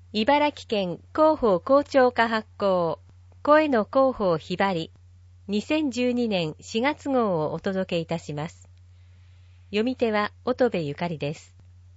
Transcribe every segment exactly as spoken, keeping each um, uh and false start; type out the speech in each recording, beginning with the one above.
茨城県広報公聴会発行、声の広報ひばり、にせんじゅうにねんしがつ号をお届けいたします。読み手は乙部ゆかりです。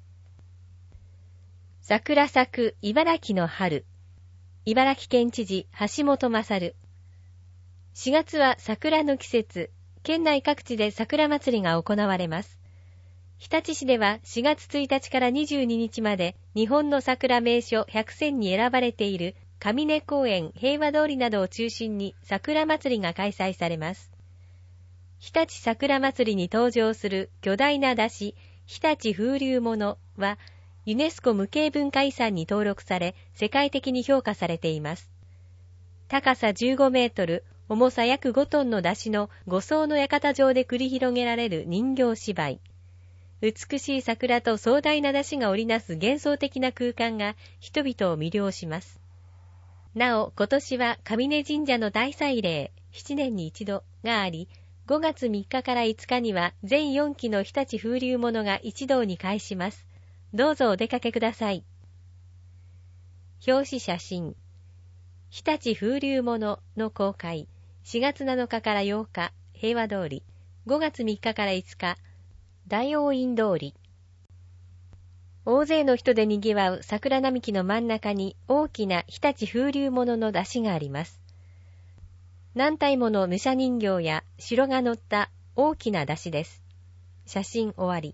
桜咲く茨城の春。茨城県知事橋本勝。しがつは桜の季節、県内各地で桜祭りが行われます。日立市ではしがつついたちからにじゅうににちまで日本の桜名所ひゃくせんに選ばれている上根公園、平和通りなどを中心に桜祭りが開催されます。日立桜祭りに登場する巨大な山車、日立風流物はユネスコ無形文化遺産に登録され世界的に評価されています。高さじゅうごメートル、重さ約ごトンの山車のごそうの館上で繰り広げられる人形芝居。美しい桜と壮大な山車が織りなす幻想的な空間が人々を魅了します。なお、今年は上根神社の大祭礼、ななねんに一度があり、ごがつみっかからいつかには全よんきの日立風流物が一堂に会します。どうぞお出かけください。表紙写真。日立風流物の公開。しがつなのかからようか、平和通り。ごがつみっかからいつか、大王院通り。大勢の人で賑わう桜並木の真ん中に大きな日立風流物の山車があります。何体もの武者人形や城が乗った大きな山車です。写真終わり。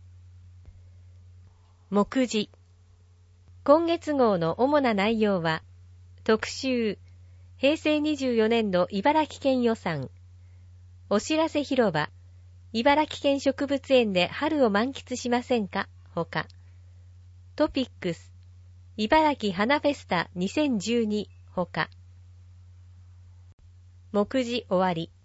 目次。今月号の主な内容は、特集、へいせいにじゅうよねんど茨城県予算、お知らせ広場、茨城県植物園で春を満喫しませんかほか、トピックス、茨城花フェスタにせんじゅうにほか。目次終わり。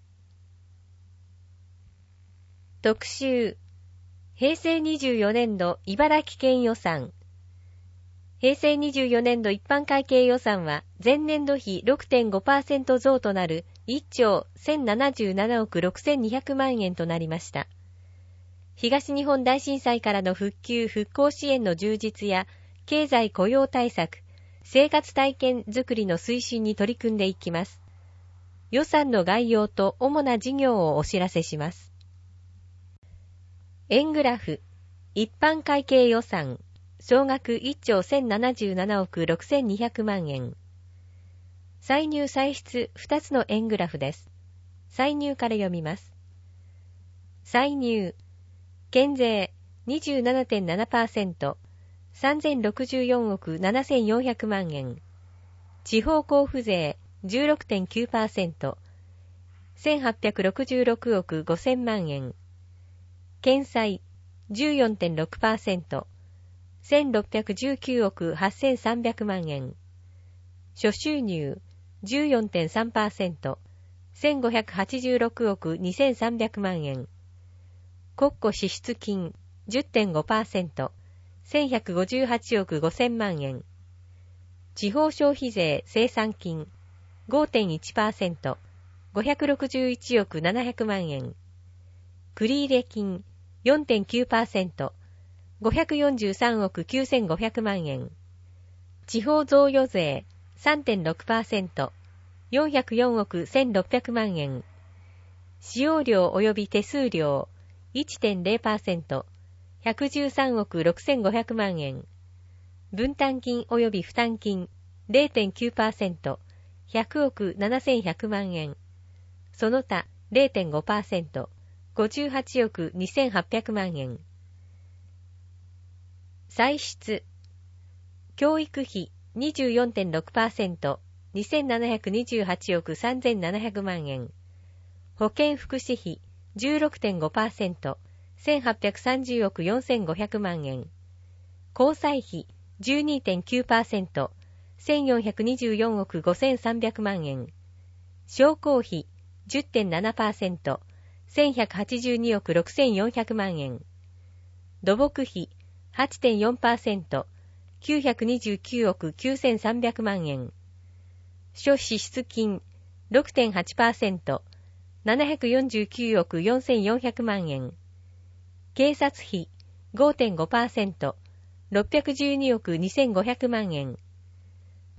特集、へいせいにじゅうよねんど茨城県予算。へいせいにじゅうよねんど一般会計予算は前年度比 ろくてんごパーセント 増となるいっちょうせんななじゅうななおくろくせんにひゃくまんえんとなりました。東日本大震災からの復旧・復興支援の充実や経済雇用対策、生活体験づくりの推進に取り組んでいきます。予算の概要と主な事業をお知らせします。円グラフ、一般会計予算、総額いっちょうせんななじゅうななおくろくせんにひゃくまんえん。歳入歳出ふたつの円グラフです。歳入から読みます。歳入、県税 にじゅうななてんななパーセント、さんぜんろくじゅうよんおくななせんよんひゃくまんえん。地方交付税 じゅうろくてんきゅうパーセント、せんはっぴゃくろくじゅうろくおくごせんまんえん。県債 じゅうよんてんろくパーセント、せんろっぴゃくじゅうきゅうおくはっせんさんびゃくまんえん。諸収入 じゅうよんてんさんパーセント、せんごひゃくはちじゅうろくおくにせんさんびゃくまんえん。国庫支出金 じゅってんごパーセント、せんひゃくごじゅうはちおくごせんまんえん。地方消費税生産金 ごてんいちパーセント、ごひゃくろくじゅういちおくななひゃくまんえん。繰入金 よんてんきゅうパーセント、ごひゃくよんじゅうさんおくきゅうせんごひゃくまんえん。地方贈与税 さんてんろくパーセント、よんひゃくよんおくせんろっぴゃくまんえん。使用料及び手数料 いってんれいパーセント、ひゃくじゅうさんおくろくせんごひゃくまんえん。分担金及び負担金 れいてんきゅうパーセント、ひゃくおくななせんひゃくまんえん。その他 れいてんごパーセント、ごじゅうはちおくにせんはっぴゃくまんえん。歳出、教育費 にじゅうよんてんろくパーセント、にせんななひゃくにじゅうはちおくさんぜんななひゃくまんえん。保健福祉費 じゅうろくてんごパーセント、せんはっぴゃくさんじゅうおくよんせんごひゃくまんえん。交際費 じゅうにてんきゅうパーセント、せんよんひゃくにじゅうよんおくごせんさんびゃくまんえん。商工費 じゅってんななパーセント、せんひゃくはちじゅうにおくろくせんよんひゃくまんえん。土木費 はちてんよんパーセント、きゅうひゃくにじゅうきゅうおくきゅうせんさんびゃくまんえん。諸支出金 ろくてんはちパーセント、ななひゃくよんじゅうきゅうおくよんせんよんひゃくまんえん。警察費 ごてんごパーセント、ろっぴゃくじゅうにおくにせんごひゃくまんえん。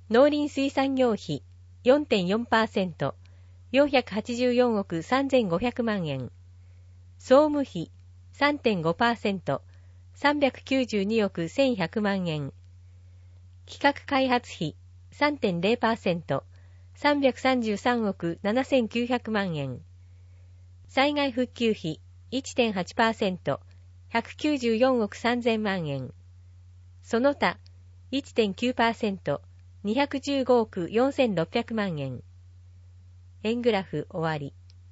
農林水産業費 よんてんよんパーセント、よんひゃくはちじゅうよんおくさんぜんごひゃくまんえん。総務費 さんてんごパーセント、さんびゃくきゅうじゅうにおくせんひゃくまんえん。企画開発費 さんてんゼロパーセント、さんびゃくさんじゅうさんおくななせんきゅうひゃくまんえん。災害復旧費 いってんはちパーセント、ひゃくきゅうじゅうよんおくさんぜんまんえん。その他 いってんきゅうパーセント、にひゃくじゅうごおくよんせんろっぴゃくまんえん。円グラフ終わり。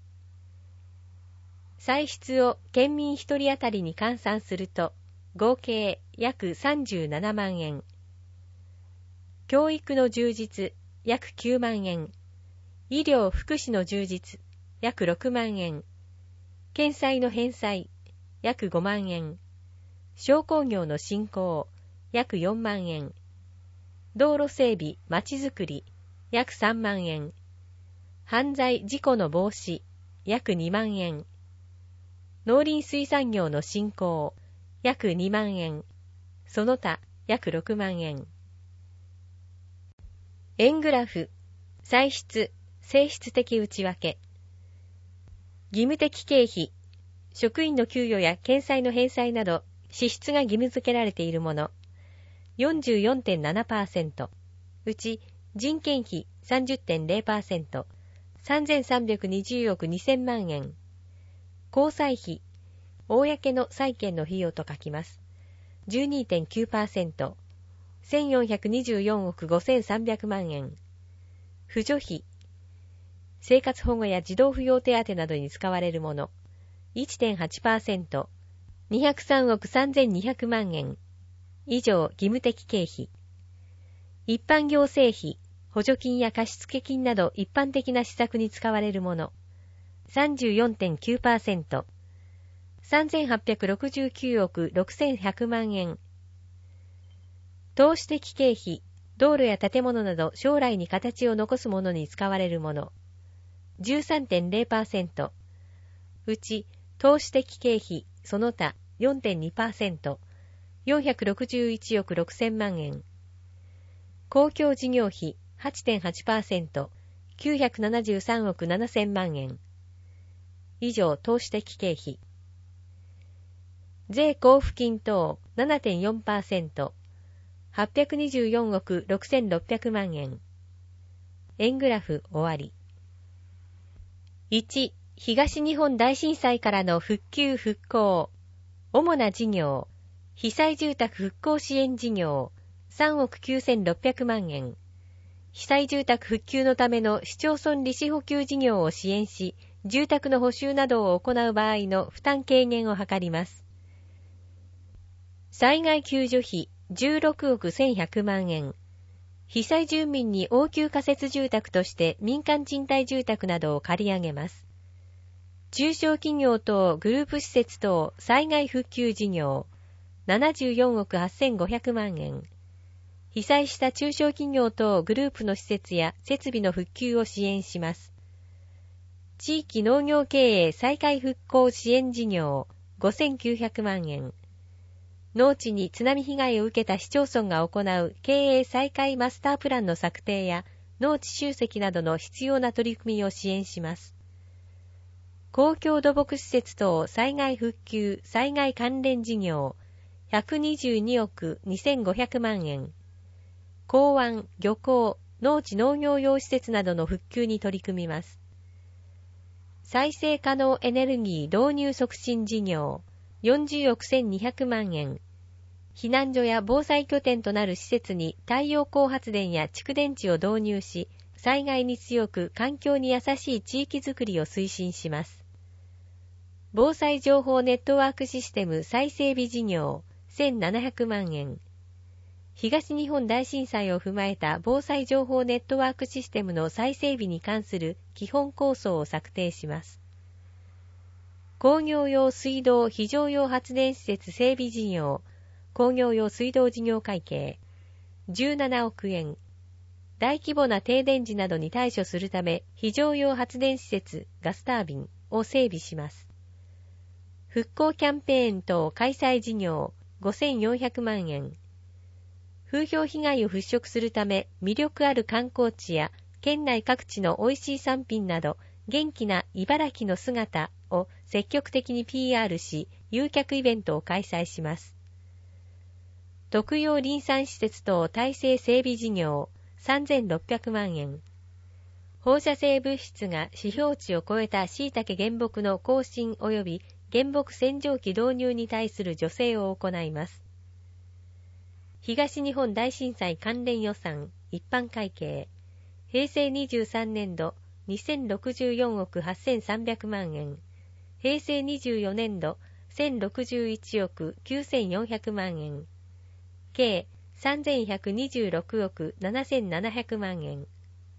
歳出を県民一人当たりに換算すると、合計約さんじゅうななまんえん。教育の充実、約きゅうまんえん。医療・福祉の充実、約ろくまんえん。県債の返済、約ごまんえん。商工業の振興、約よんまんえん。道路整備、まちづくり、約さんまんえん。犯罪・事故の防止、約にまんえん。農林水産業の振興、約にまんえん。その他、約ろくまんえん。円グラフ、歳出、性質的内訳。義務的経費、職員の給与や県債の返済など支出が義務付けられているもの よんじゅうよんてんななパーセント、うち人件費 さんじゅってんゼロパーセント、さんぜんさんびゃくにじゅうおくにせんまんえん。公債費、公の債権の費用と書きます。じゅうにてんきゅうパーセント、せんよんひゃくにじゅうよんおくごせんさんびゃくまんえん。扶助費、生活保護や児童扶養手当などに使われるもの いってんはちパーセント、にひゃくさんおくさんぜんにひゃくまんえん。以上、義務的経費。一般行政費、補助金や貸付金など一般的な施策に使われるもの さんじゅうよんてんきゅうパーセント、さんぜんはっぴゃくろくじゅうきゅうおくろくせんひゃくまんえん。投資的経費、道路や建物など将来に形を残すものに使われるもの じゅうさんてんゼロパーセント、うち投資的経費その他 よんてんにパーセント、よんひゃくろくじゅういちおくろくせんまんえん。公共事業費 はちてんはちパーセント、きゅうひゃくななじゅうさんおくななせんまんえん。以上、投資的経費。税交付金等 ななてんよんパーセント、はっぴゃくにじゅうよんおくろくせんろっぴゃくまんえん。円グラフ終わり。いち、東日本大震災からの復旧復興。主な事業。被災住宅復興支援事業。さんおくきゅうせんろっぴゃくまんえん。被災住宅復旧のための市町村利子補給事業を支援し、住宅の補修などを行う場合の負担軽減を図ります。災害救助費じゅうろくおくせんひゃくまんえん。被災住民に応急仮設住宅として民間賃貸住宅などを借り上げます。中小企業等グループ施設等災害復旧事業ななじゅうよんおくはっせんごひゃくまんえん。被災した中小企業等グループの施設や設備の復旧を支援します。地域農業経営再開復興支援事業ごせんきゅうひゃくまんえん。農地に津波被害を受けた市町村が行う経営再開マスタープランの策定や農地集積などの必要な取り組みを支援します。公共土木施設等災害復旧災害関連事業ひゃくにじゅうにおくにせんごひゃくまんえん。港湾、漁港、農地農業用施設などの復旧に取り組みます。再生可能エネルギー導入促進事業よんじゅうおくせんにひゃくまんえん。避難所や防災拠点となる施設に太陽光発電や蓄電池を導入し、災害に強く環境に優しい地域づくりを推進します。防災情報ネットワークシステム再整備事業せんななひゃくまんえん。東日本大震災を踏まえた防災情報ネットワークシステムの再整備に関する基本構想を策定します。工業用水道非常用発電施設整備事業工業用水道事業会計じゅうななおくえん。大規模な停電時などに対処するため非常用発電施設ガスタービンを整備します。復興キャンペーン等開催事業ごせんよんひゃくまんえん。 風評被害を払拭するため、魅力ある観光地や県内各地の美味しい産品など、元気な茨城の姿を積極的に ピーアール し、誘客イベントを開催します。特養林産施設等体制整備事業さんぜんろっぴゃくまんえん。放射性物質が指標値を超えた椎茸原木の更新及び原木洗浄機導入に対する助成を行います。東日本大震災関連予算一般会計平成にじゅうさんねんどにせんろくじゅうよんおくはっせんさんびゃくまんえん、平成にじゅうよねんどせんろくじゅういちおくきゅうせんよんひゃくまんえん、計さんぜんひゃくにじゅうろくおくななせんななひゃくまんえん。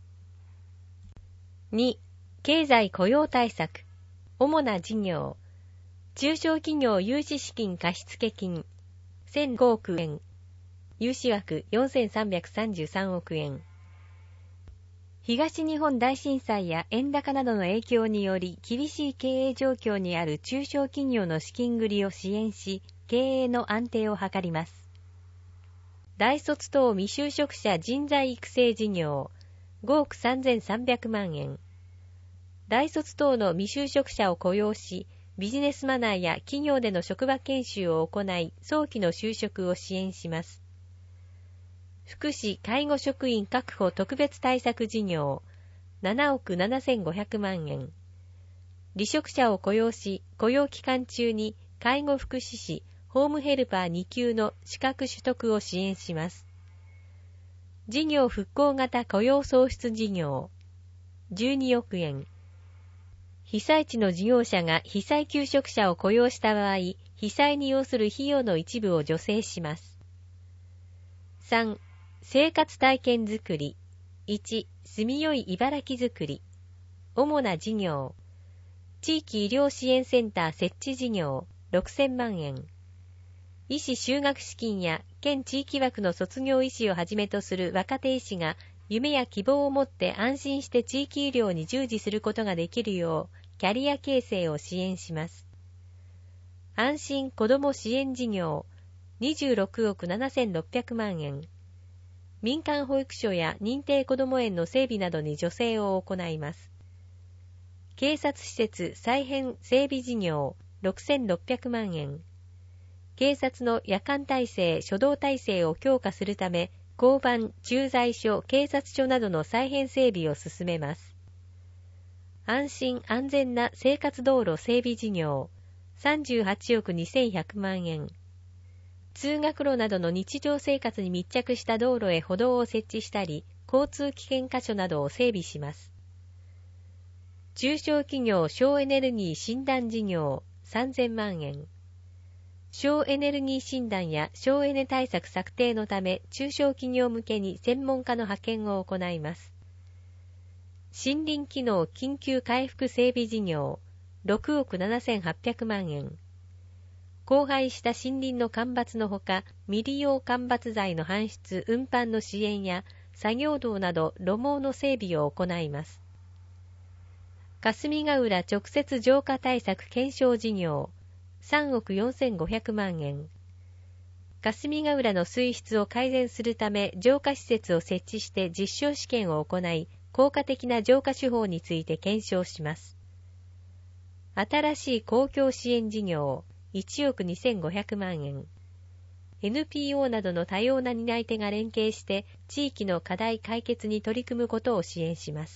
に. 経済雇用対策。主な事業。中小企業融資資金貸付金せんごおくえん。融資枠よんせんさんびゃくさんじゅうさんおくえん。東日本大震災や円高などの影響により厳しい経営状況にある中小企業の資金繰りを支援し、経営の安定を図ります。大卒等未就職者人材育成事業ごおくさんぜんさんびゃくまんえん。大卒等の未就職者を雇用し、ビジネスマナーや企業での職場研修を行い、早期の就職を支援します。福祉・介護職員確保特別対策事業ななおくななせんごひゃくまんえん。離職者を雇用し、雇用期間中に介護福祉士、ホームヘルパーにきゅうの資格取得を支援します。事業復興型雇用創出事業じゅうにおくえん。被災地の事業者が被災求職者を雇用した場合、被災に要する費用の一部を助成します。さん. 生活体験づくり。いち. 住みよい茨城づくり。主な事業。地域医療支援センター設置事業ろくせんまんえん。医師修学資金や県地域枠の卒業医師をはじめとする若手医師が夢や希望を持って安心して地域医療に従事することができるようキャリア形成を支援します。安心子ども支援事業にじゅうろくおくななせんろっぴゃくまんえん。民間保育所や認定こども園の整備などに助成を行います。警察施設再編整備事業ろくせんろっぴゃくまんえん。警察の夜間体制、初動体制を強化するため、交番、駐在所、警察署などの再編整備を進めます。安心安全な生活道路整備事業さんじゅうはちおくにせんひゃくまんえん。通学路などの日常生活に密着した道路へ歩道を設置したり、交通危険箇所などを整備します。中小企業省エネルギー診断事業さんぜんまんえん。省エネルギー診断や省エネ対策策定のため中小企業向けに専門家の派遣を行います。森林機能緊急回復整備事業ろくおくななせんはっぴゃくまんえん。荒廃した森林の間伐のほか、未利用間伐材の搬出・運搬の支援や作業道など路網の整備を行います。霞ヶ浦直接浄化対策検証事業さんおくよんせんごひゃくまんえん。霞ヶ浦の水質を改善するため浄化施設を設置して実証試験を行い、効果的な浄化手法について検証します。新しい公共支援事業いちおくにせんごひゃくまんえん。エヌピーオー などの多様な担い手が連携して地域の課題解決に取り組むことを支援します。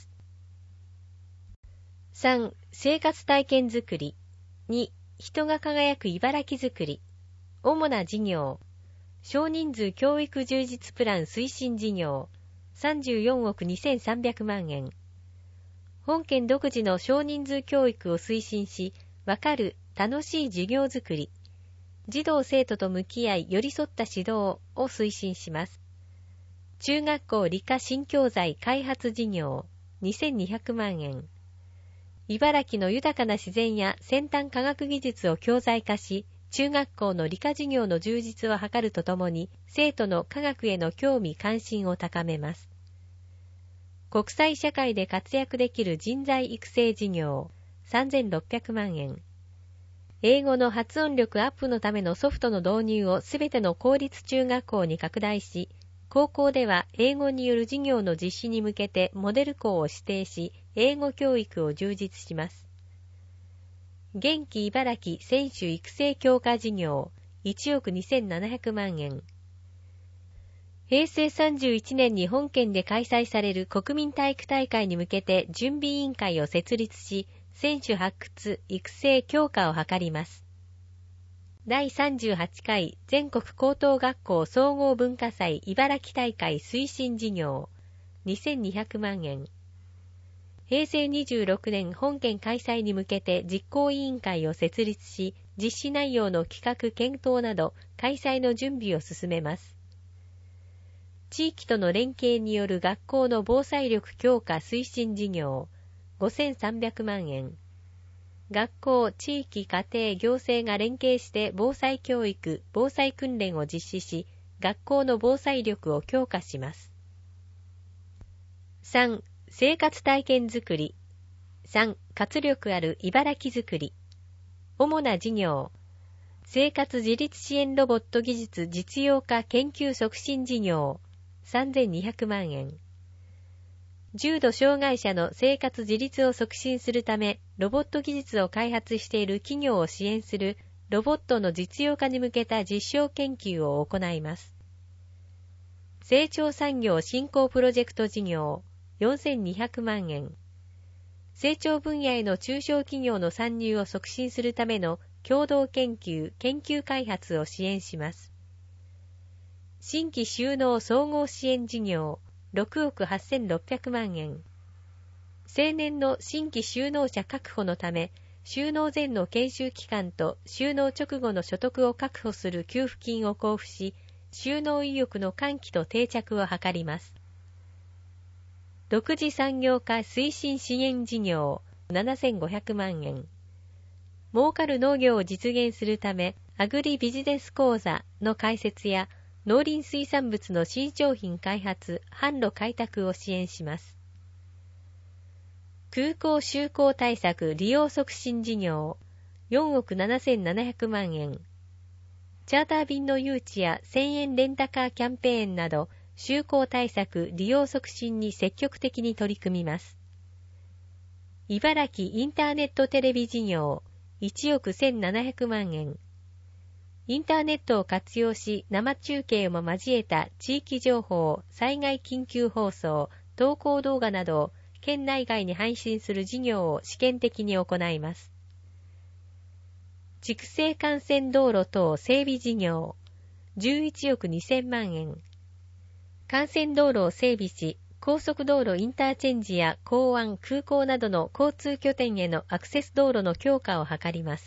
さん. 生活体験づくり。に. 人が輝く茨城づくり。主な事業。少人数教育充実プラン推進事業さんじゅうよんおくにせんさんびゃくまんえん。本県独自の少人数教育を推進し、わかる楽しい授業づくり。児童生徒と向き合い寄り添った指導を推進します。中学校理科新教材開発事業にせんにひゃくまんえん。茨城の豊かな自然や先端科学技術を教材化し、中学校の理科授業の充実を図るとともに、生徒の科学への興味関心を高めます。国際社会で活躍できる人材育成事業さんぜんろっぴゃくまんえん。英語の発音力アップのためのソフトの導入をすべての公立中学校に拡大し、 高校では英語による授業の実施に向けてモデル校を指定し、英語教育を充実します。元気茨城選手育成強化事業いちおくにせんななひゃくまんえん。へいせいさんじゅういちねんに本県で開催される国民体育大会に向けて準備委員会を設立し、選手発掘育成強化を図ります。だいさんじゅうはちかい全国高等学校総合文化祭茨城大会推進事業にせんにひゃくまんえん。へいせいにじゅうろくねん本県開催に向けて実行委員会を設立し、実施内容の企画検討など開催の準備を進めます。地域との連携による学校の防災力強化推進事業ごせんさんびゃくまんえん。学校、地域、家庭、行政が連携して防災教育、防災訓練を実施し、学校の防災力を強化します。さん. 生活体験づくり。さん. 活力ある茨城づくり。主な事業。生活自立支援ロボット技術実用化研究促進事業さんぜんにひゃくまんえん。重度障害者の生活自立を促進するため、ロボット技術を開発している企業を支援するロボットの実用化に向けた実証研究を行います。成長産業振興プロジェクト事業よんせんにひゃくまんえん。成長分野への中小企業の参入を促進するための共同研究、研究開発を支援します。新規就農総合支援事業ろくおくはっせんろっぴゃくまんえん。青年の新規就農者確保のため、就農前の研修期間と就農直後の所得を確保する給付金を交付し、就農意欲の喚起と定着を図ります。独自産業化推進支援事業ななせんごひゃくまんえん。儲かる農業を実現するため、アグリビジネス講座の開設や農林水産物の新商品開発、販路開拓を支援します。空港就航対策利用促進事業よんおくななせんななひゃくまんえん。チャーター便の誘致やせんえんレンタカーキャンペーンなど、就航対策利用促進に積極的に取り組みます。茨城インターネットテレビ事業いちおくせんななひゃくまんえん。インターネットを活用し生中継も交えた地域情報、災害緊急放送、投稿動画などを県内外に配信する事業を試験的に行います。畜生幹線道路等整備事業じゅういちおくにせんまんえん。幹線道路を整備し、高速道路インターチェンジや港湾、空港などの交通拠点へのアクセス道路の強化を図ります。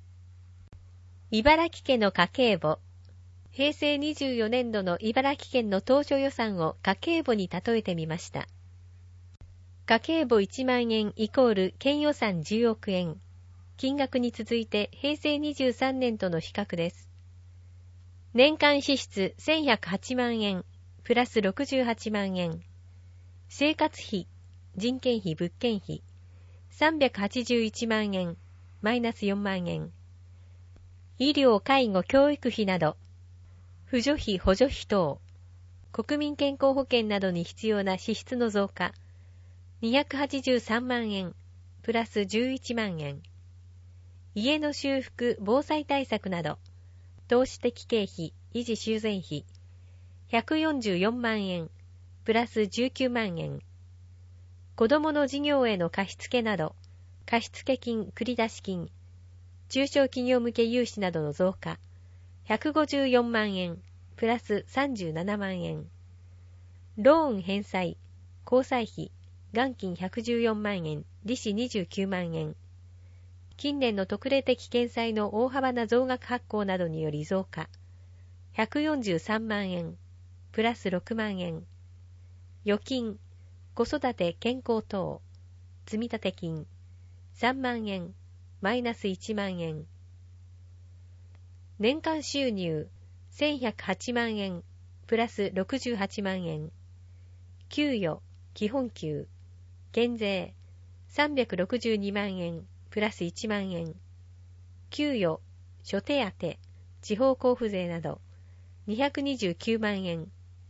茨城県の家計簿。へいせいにじゅうよねんどの茨城県の当初予算を家計簿に例えてみました。家計簿いちまんえんイコール県予算じゅうおくえん。金額に続いてへいせいにじゅうさんねんとの比較です。年間支出せんひゃくはちまんえん、プラスろくじゅうはちまんえん。生活費、人件費、物件費さんびゃくはちじゅういちまんえん、マイナスよんまんえん。医療、介護、教育費など、扶助費、補助費等、国民健康保険などに必要な支出の増加、にひゃくはちじゅうさんまんえん、プラスじゅういちまんえん。家の修復、防災対策など、投資的経費、維持修繕費、ひゃくよんじゅうよんまんえん、プラスじゅうきゅうまんえん。子どもの事業への貸付など、貸付金、繰出金、中小企業向け融資などの増加、ひゃくごじゅうよんまんえん、プラスさんじゅうななまんえん。ローン返済、交際費、元金ひゃくじゅうよんまんえん、利子にじゅうきゅうまんえん。近年の特例的減債の大幅な増額発行などにより増加、ひゃくよんじゅうさんまんえん、プラスろくまんえん。預金、子育て健康等、積立金、さんまんえん、マイナスいちまんえん。年間収入、せんひゃくはちまんえん、プラスろくじゅうはちまんえん。給与、基本給、減税、さんびゃくろくじゅうにまんえん、プラスいちまんえん。給与、諸手当、地方交付税など、にひゃくにじゅうきゅうまんえん、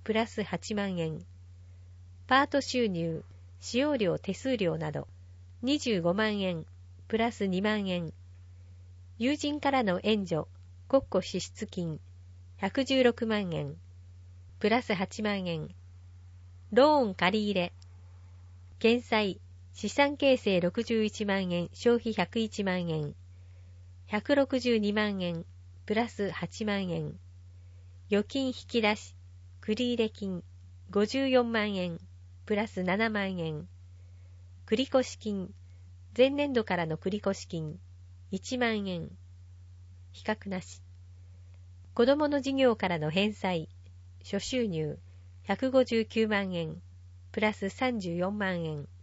プラスはちまんえん。パート収入、使用料手数料などにじゅうごまんえん、プラスにまんえん。友人からの援助、国庫支出金ひゃくじゅうろくまんえん、プラスはちまんえん。ローン借り入れ、減債、資産形成ろくじゅういちまんえん、消費ひゃくいちまんえん、ひゃくろくじゅうにまんえん、プラスはちまんえん。預金引き出し、繰入金、ごじゅうよんまんえん、プラスななまんえん。繰越金、前年度からの繰越金、いちまんえん。比較なし。子供の事業からの返済、諸収入、ひゃくごじゅうきゅうまんえん、プラスさんじゅうよんまんえん。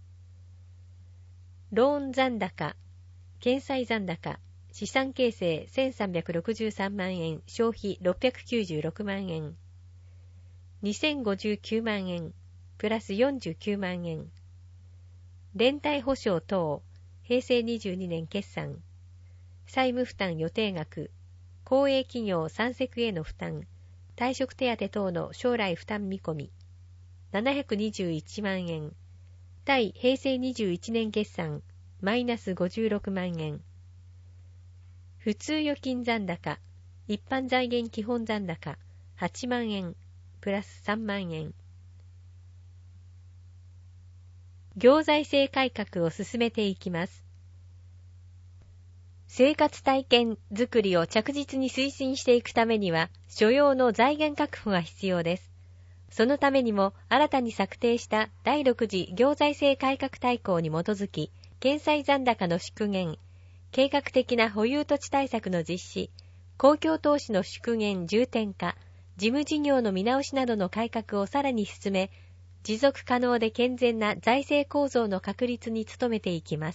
ローン残高、検済残高、資産形成せんさんびゃくろくじゅうさんまんえん、消費ろっぴゃくきゅうじゅうろくまんえん。にせんごじゅうきゅうまんえん、プラスよんじゅうきゅうまんえん。連帯保証等、へいせいにじゅうにねん決算。債務負担予定額、公営企業参セへの負担、退職手当等の将来負担見込み、ななひゃくにじゅういちまんえん。対へいせいにじゅういちねん決算、マイナスごじゅうろくまんえん。普通預金残高、一般財源基本残高、はちまんえん、プラスさんまんえん。行財政改革を進めていきます。生活体験づくりを着実に推進していくためには、所要の財源確保が必要です。そのためにも、新たに策定しただいろく次行財政改革大綱に基づき、検済残高の縮減、計画的な保有土地対策の実施、公共投資の縮減重点化、事務事業の見直しなどの改革をさらに進め、持続可能で健全な財政構造の確立に努めていきます。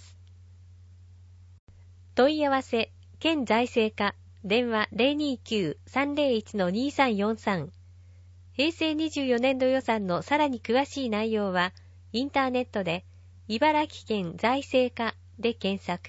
問い合わせ、県財政課、電話 ゼロにきゅう さんゼロいち にさんよんさん。へいせいにじゅうよねんど予算のさらに詳しい内容は、インターネットで、茨城県財政課で検索。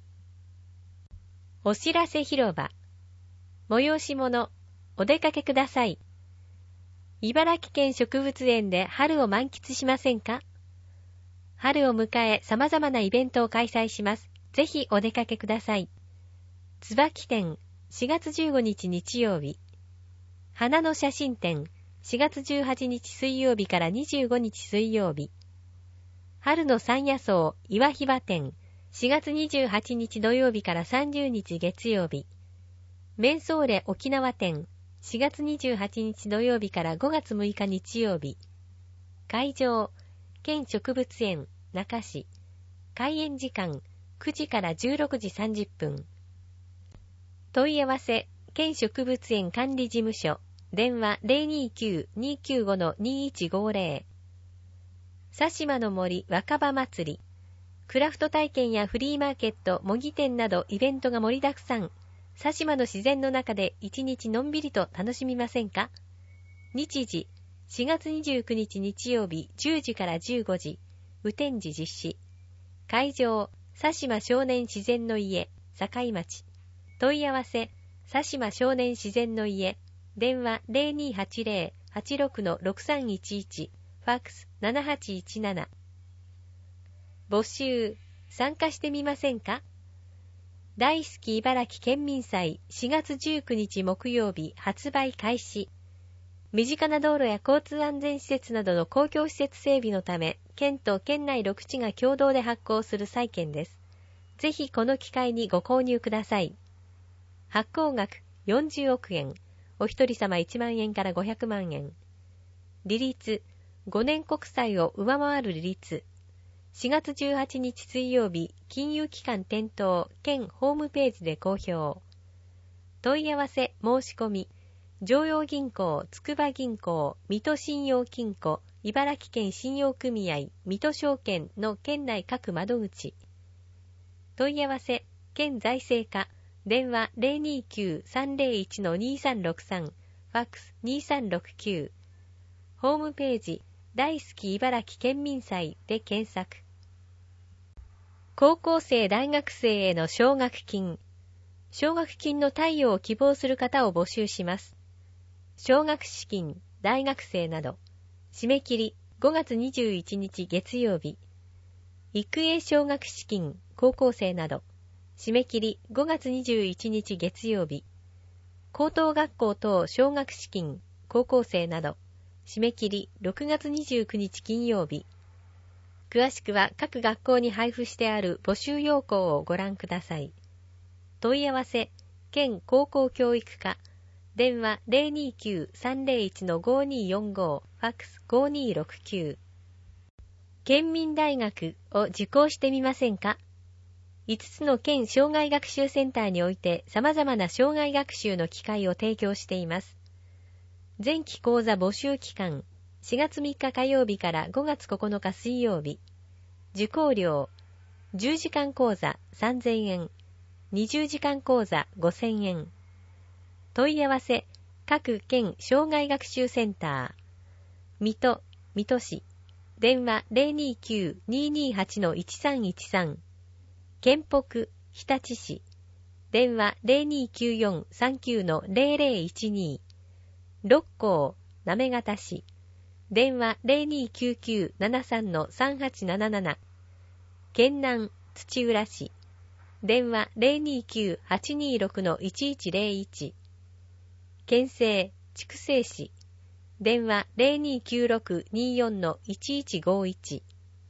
お知らせ広場。催し物、お出かけください。茨城県植物園で春を満喫しませんか？春を迎え様々なイベントを開催します。ぜひお出かけください。椿展、しがつじゅうごにち日曜日。花の写真展、しがつじゅうはちにち水曜日からにじゅうごにち水曜日。春の山野草、岩ひば展、しがつにじゅうはちにち土曜日からさんじゅうにち月曜日。メンソーレ沖縄展、しがつにじゅうはちにち土曜日からごがつむいか日曜日。会場、県植物園、中市。開園時間、くじからじゅうろくじさんじゅっぷん。問い合わせ、県植物園管理事務所、電話 ゼロにきゅう にきゅうご にいちごゼロ。佐島の森若葉祭り。クラフト体験やフリーマーケット、模擬店などイベントが盛りだくさん。佐島の自然の中で一日のんびりと楽しみませんか？日時、しがつにじゅうくにち日曜日じゅうじからじゅうごじ。雨天時実施。会場、佐島少年自然の家、境町。問い合わせ、佐島少年自然の家。電話 ゼロにはちゼロ はちろく ろくさんいちいち。ファックスななはちいちなな。募集、参加してみませんか？大好き茨城県民祭しがつじゅうくにち木曜日発売開始。身近な道路や交通安全施設などの公共施設整備のため、県と県内ろくちが共同で発行する債券です。ぜひこの機会にご購入ください。発行額よんじゅうおくえん、お一人様いちまんえんからごひゃくまんえん。利率、ごねん国債を上回る利率。しがつじゅうはちにち水曜日、金融機関店頭、県ホームページで公表。問い合わせ、申し込み。常陽銀行、筑波銀行、水戸信用金庫、茨城県信用組合、水戸証券の県内各窓口。問い合わせ、県財政課、電話 ゼロにきゅう さんゼロいち にさんろくさん、ファックスにさんろくきゅう。ホームページ、大好き茨城県民祭で検索。高校生大学生への奨学金。奨学金の貸与を希望する方を募集します。奨学資金、 大学生など。締め切りごがつにじゅういちにち月曜日。育英奨学資金高校生など。締め切りごがつにじゅういちにち月曜日。高等学校等奨学資金高校生など。締め切りろくがつにじゅうくにち金曜日。詳しくは各学校に配布してある募集要項をご覧ください。問い合わせ、県高校教育課。電話 ゼロにきゅう さんゼロいち ごによんご、ファックスごにろくきゅう。県民大学を受講してみませんか？いつつの県障害学習センターにおいて様々な障害学習の機会を提供しています。前期講座募集期間、しがつみっか火曜日からごがつここのか水曜日。受講料、じゅうじかん講座さんぜんえん、にじゅうじかん講座ごせんえん。問い合わせ、各県障害学習センター。水戸、水戸市。電話 ゼロにきゅう ににはち いちさんいちさん。県北、日立市。電話 ゼロにきゅうよん さんきゅう ゼロゼロいちに。六甲、行方市。電話 ゼロにきゅうきゅう ななさん さんはちななな。県南、土浦市。電話 ゼロにきゅう はちにろく いちいちゼロいち。県西、筑西市。電話 ゼロにきゅうろく によん いちいちごいち。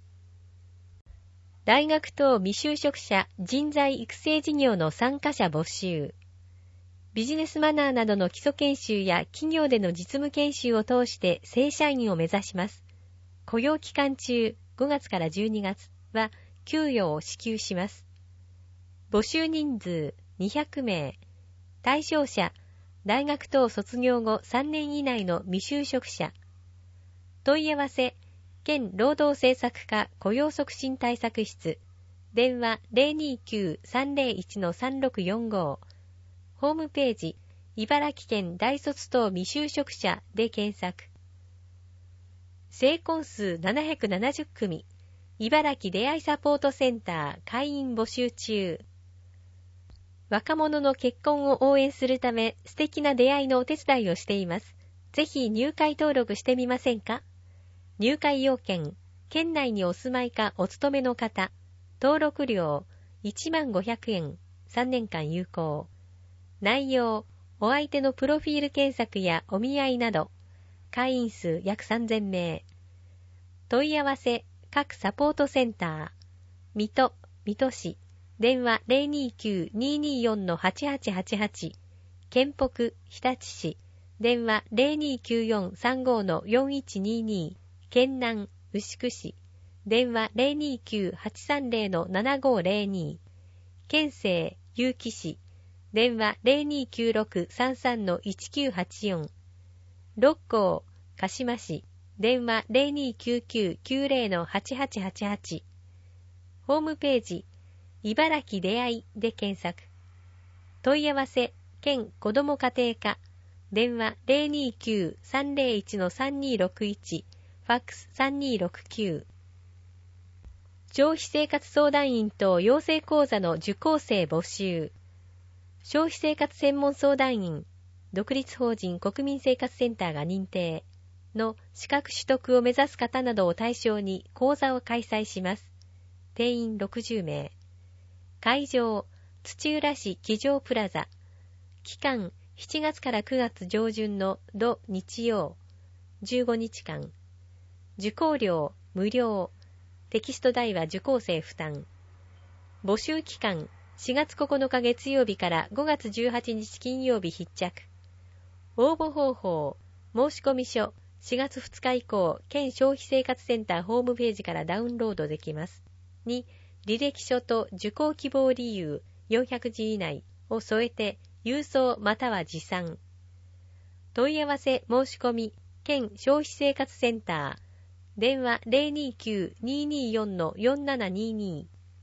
大学等未就職者人材育成事業の参加者募集。ビジネスマナーなどの基礎研修や企業での実務研修を通して正社員を目指します。雇用期間中ごがつからじゅうにがつは給与を支給します。募集人数にひゃくめい。対象者、大学等卒業後さんねん以内の未就職者。問い合わせ、県労働政策課雇用促進対策室。電話 ゼロにきゅう さんゼロいち さんろくよんご。ホームページ、茨城県大卒等未就職者で検索。成婚数ななひゃくななじゅっくみ。茨城出会いサポートセンター会員募集中。若者の結婚を応援するため素敵な出会いのお手伝いをしています。ぜひ入会登録してみませんか？入会要件、県内にお住まいかお勤めの方。登録料いちまんごひゃくえん、さんねんかん有効。内容、お相手のプロフィール検索やお見合いなど。会員数約さんぜんめい。問い合わせ、各サポートセンター。水戸、水戸市。電話 ゼロにきゅう にによん はちはちはちはち。県北、日立市。電話 ゼロにきゅうよん さんご よんいちにに。県南、牛久市。電話 ゼロにきゅう はちさんゼロ ななごゼロに。県西、結城市。電話 ゼロにきゅうろく さんさん いちきゅうはちよん。六甲、鹿島市。電話 ゼロにきゅうきゅう きゅうゼロ はちはちはちはち。ホームページ、茨城出会いで検索。問い合わせ、県子ども家庭課。電話 ゼロにきゅう さんゼロいち さんにろくいち。ファックスさんにろくきゅう。消費生活相談員等養成講座の受講生募集。消費生活専門相談員、独立法人国民生活センターが認定の資格取得を目指す方などを対象に講座を開催します。定員ろくじゅうめい。会場、土浦市机上プラザ。期間、しちがつからくがつ上旬の土日曜、じゅうごにちかん。受講料、無料。テキスト代は受講生負担。募集期間、しがつここのか月曜日からごがつじゅうはちにち金曜日必着。応募方法、申込書、しがつふつか以降、県消費生活センターホームページからダウンロードできます。に、履歴書と受講希望理由よんひゃくじ以内を添えて、郵送または持参。問い合わせ申し込み、県消費生活センター、電話 ゼロにきゅう にによん よんななにに。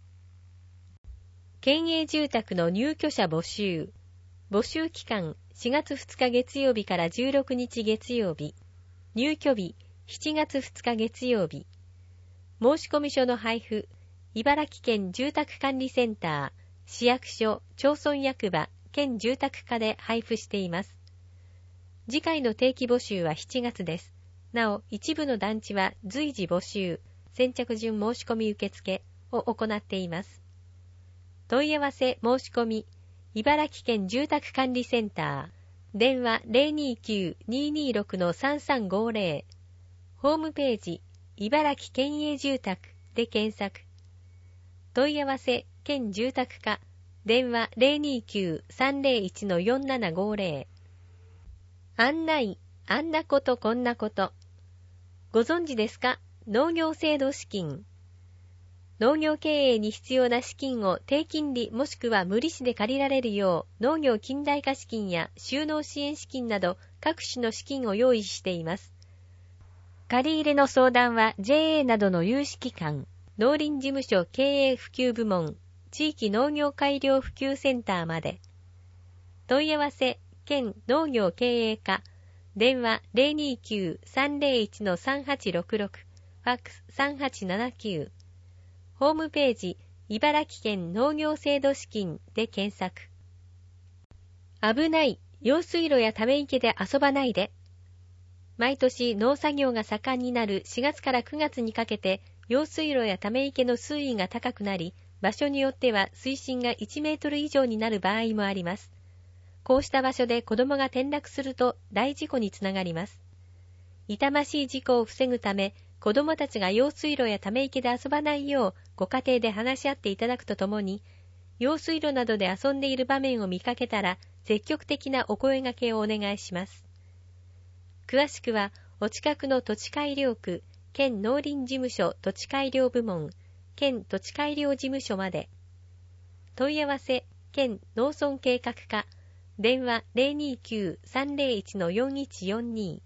県営住宅の入居者募集。募集期間、しがつふつか月曜日からじゅうろくにち月曜日。入居日、しちがつふつか月曜日。申込書の配布、茨城県住宅管理センター、市役所、町村役場、県住宅課で配布しています。 次回の定期募集はしちがつです。なお、一部の団地は随時募集、先着順申し込み受付を行っています。問い合わせ申し込み、茨城県住宅管理センター、電話 ゼロにきゅう にーにーろく さんさんごゼロ、ホームページ、茨城県営住宅で検索。問い合わせ県住宅課、電話 ゼロにきゅう さんゼロいち よんななごゼロ。案内、あんなことこんなこと。ご存知ですか？農業制度資金。農業経営に必要な資金を低金利もしくは無利子で借りられるよう、農業近代化資金や就農支援資金など各種の資金を用意しています。借り入れの相談は ジェーエー などの有識機関、農林事務所経営普及部門、地域農業改良普及センターまで。問い合わせ、県農業経営課、電話 ゼロにきゅう さんゼロいち さんはちろくろく、ファックスさんはちななきゅう。ホームページ、茨城県農業制度資金で検索。危ない、用水路やため池で遊ばないで。毎年農作業が盛んになるしがつからくがつにかけて、用水路やため池の水位が高くなり、場所によっては水深がいちメートル以上になる場合もあります。こうした場所で子供が転落すると大事故につながります。痛ましい事故を防ぐため、子供たちが用水路やため池で遊ばないようご家庭で話し合っていただくとともに、用水路などで遊んでいる場面を見かけたら積極的なお声掛けをお願いします。詳しくはお近くの土地改良区、県農林事務所土地改良部門、県土地改良事務所まで。問い合わせ、県農村計画課、電話 ゼロにきゅう さんゼロいち よんいちよんに。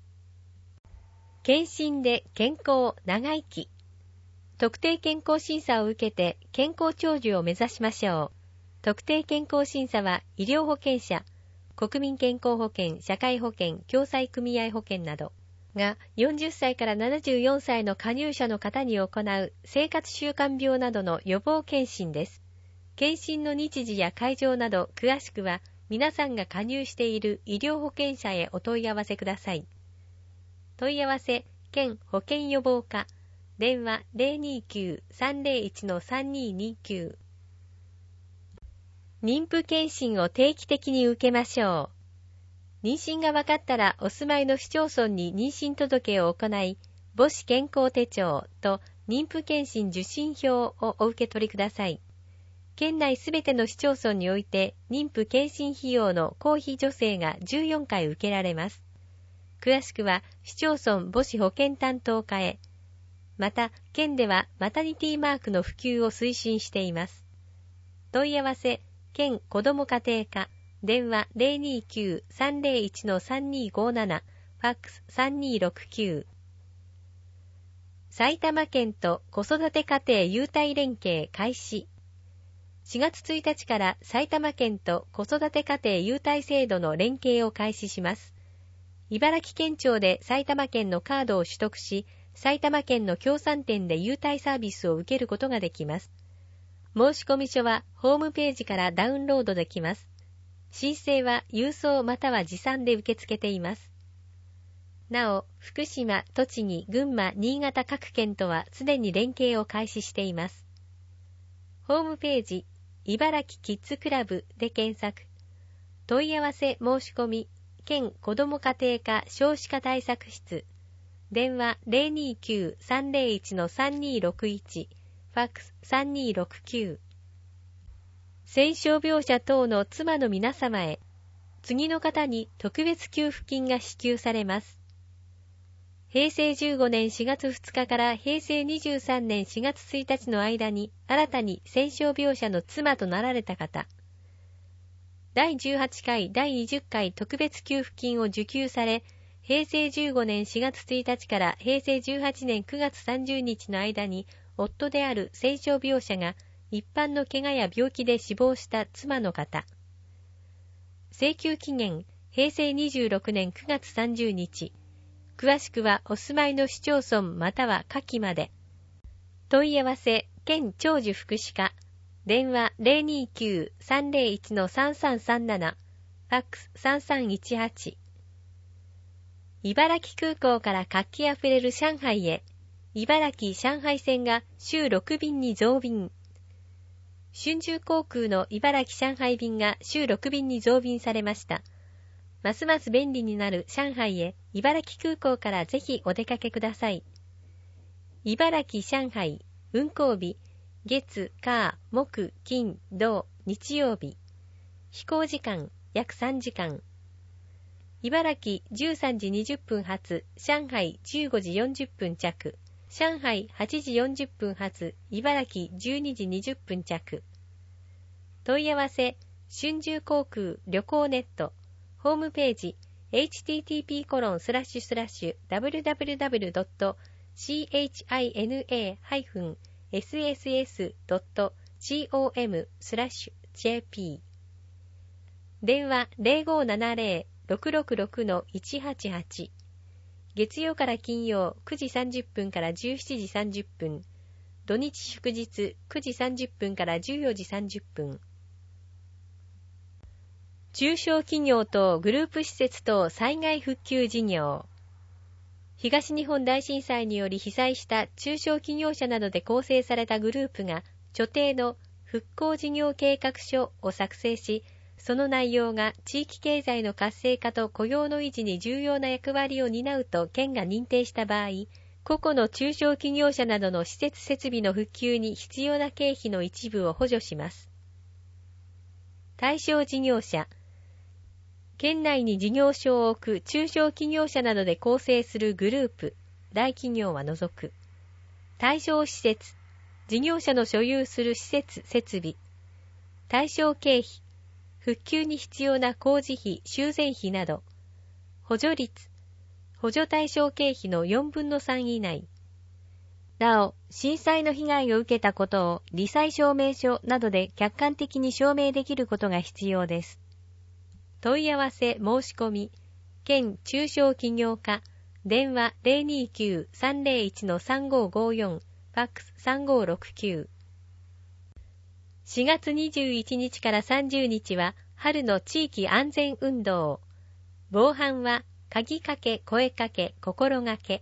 検診で健康長生き。特定健康審査を受けて健康長寿を目指しましょう。特定健康審査は医療保険者、国民健康保険、社会保険、共済組合保険などがよんじゅっさいからななじゅうよんさいの加入者の方に行う生活習慣病などの予防検診です。検診の日時や会場など詳しくは皆さんが加入している医療保険者へお問い合わせください。問い合わせ、県保険予防課、電話 ゼロにきゅう さんゼロいち さんにーにーきゅう。妊婦検診を定期的に受けましょう。妊娠が分かったらお住まいの市町村に妊娠届を行い、母子健康手帳と妊婦検診受診票をお受け取りください。県内すべての市町村において妊婦検診費用の公費助成がじゅうよんかい受けられます。詳しくは市町村母子保健担当課へ。また、県ではマタニティマークの普及を推進しています。問い合わせ、県子ども家庭課、電話 ゼロにきゅう さんゼロいち さんにーごーなな、ファックスさんにーろくきゅう。埼玉県と子育て家庭優待連携開始。しがつついたちから埼玉県と子育て家庭優待制度の連携を開始します。茨城県庁で埼玉県のカードを取得し、埼玉県の協賛店で優待サービスを受けることができます。申込書はホームページからダウンロードできます。申請は郵送または持参で受け付けています。なお、福島、栃木、群馬、新潟各県とはすでに連携を開始しています。ホームページ、茨城キッズクラブで検索。問い合わせ申し込み、県子ども家庭科少子化対策室。電話 ゼロにきゅう さんゼロいち さんにーろくいち、ファックスさんにーろくきゅう。戦傷病者等の妻の皆様へ、次の方に特別給付金が支給されます。へいせいじゅうごねんしがつふつかからへいせいにじゅうさんねんしがつついたちの間に新たに戦傷病者の妻となられた方、だいじゅうはちかいだいにじゅっかい特別給付金を受給され、へいせいじゅうごねんしがつついたちからへいせいじゅうはちねんくがつさんじゅうにちの間に夫である戦傷病者が一般の怪我や病気で死亡した妻の方。請求期限へいせいにじゅうろくねんくがつさんじゅうにち。詳しくはお住まいの市町村または下記まで。問い合わせ、県長寿福祉課。電話 ゼロにきゅう さんゼロいち さんさんさんなな、ファックスさんさんいちはち。 茨城空港から活気あふれる上海へ、茨城上海線が週ろく便に増便。春秋航空の茨城上海便が週ろく便に増便されました。ますます便利になる上海へ、茨城空港からぜひお出かけください。茨城上海、運行日、月、火、木、金、土、日曜日。飛行時間、約さんじかん。茨城じゅうさんじにじゅっぷん発、上海じゅうごじよんじゅっぷん着。上海はちじよんじゅっぷん発、茨城じゅうにじにじゅっぷん着。問い合わせ、春秋航空旅行ネット、ホームページ、エイチティーティーピーコロンスラッシュスラッシュダブリュダブリュダブリュドットシーエイチアイエヌエーハイフンエスエスエスドットコムスラッシュジェーピー。電話 ゼロごーななゼロ ろくろくろく いちはちはち。月曜から金曜くじさんじゅっぷんからじゅうしちじさんじゅっぷん。土日祝日くじさんじゅっぷんからじゅうよじさんじゅっぷん。中小企業とグループ施設等災害復旧事業。東日本大震災により被災した中小企業者などで構成されたグループが所定の復興事業計画書を作成し、その内容が地域経済の活性化と雇用の維持に重要な役割を担うと県が認定した場合、個々の中小企業者などの施設設備の復旧に必要な経費の一部を補助します。対象事業者。県内に事業所を置く中小企業者などで構成するグループ、大企業は除く。対象施設、事業者の所有する施設設備。対象経費、復旧に必要な工事費、修繕費など。補助率、補助対象経費のよんぶんのさん以内。なお、震災の被害を受けたことを罹災証明書などで客観的に証明できることが必要です。問い合わせ申し込み、県中小企業課、電話 ゼロにきゅう さんゼロいち さんごごよん、ファックスさんごろくきゅう。しがつにじゅういちにちからさんじゅうにちは春の地域安全運動。防犯は鍵かけ、声かけ、心がけ。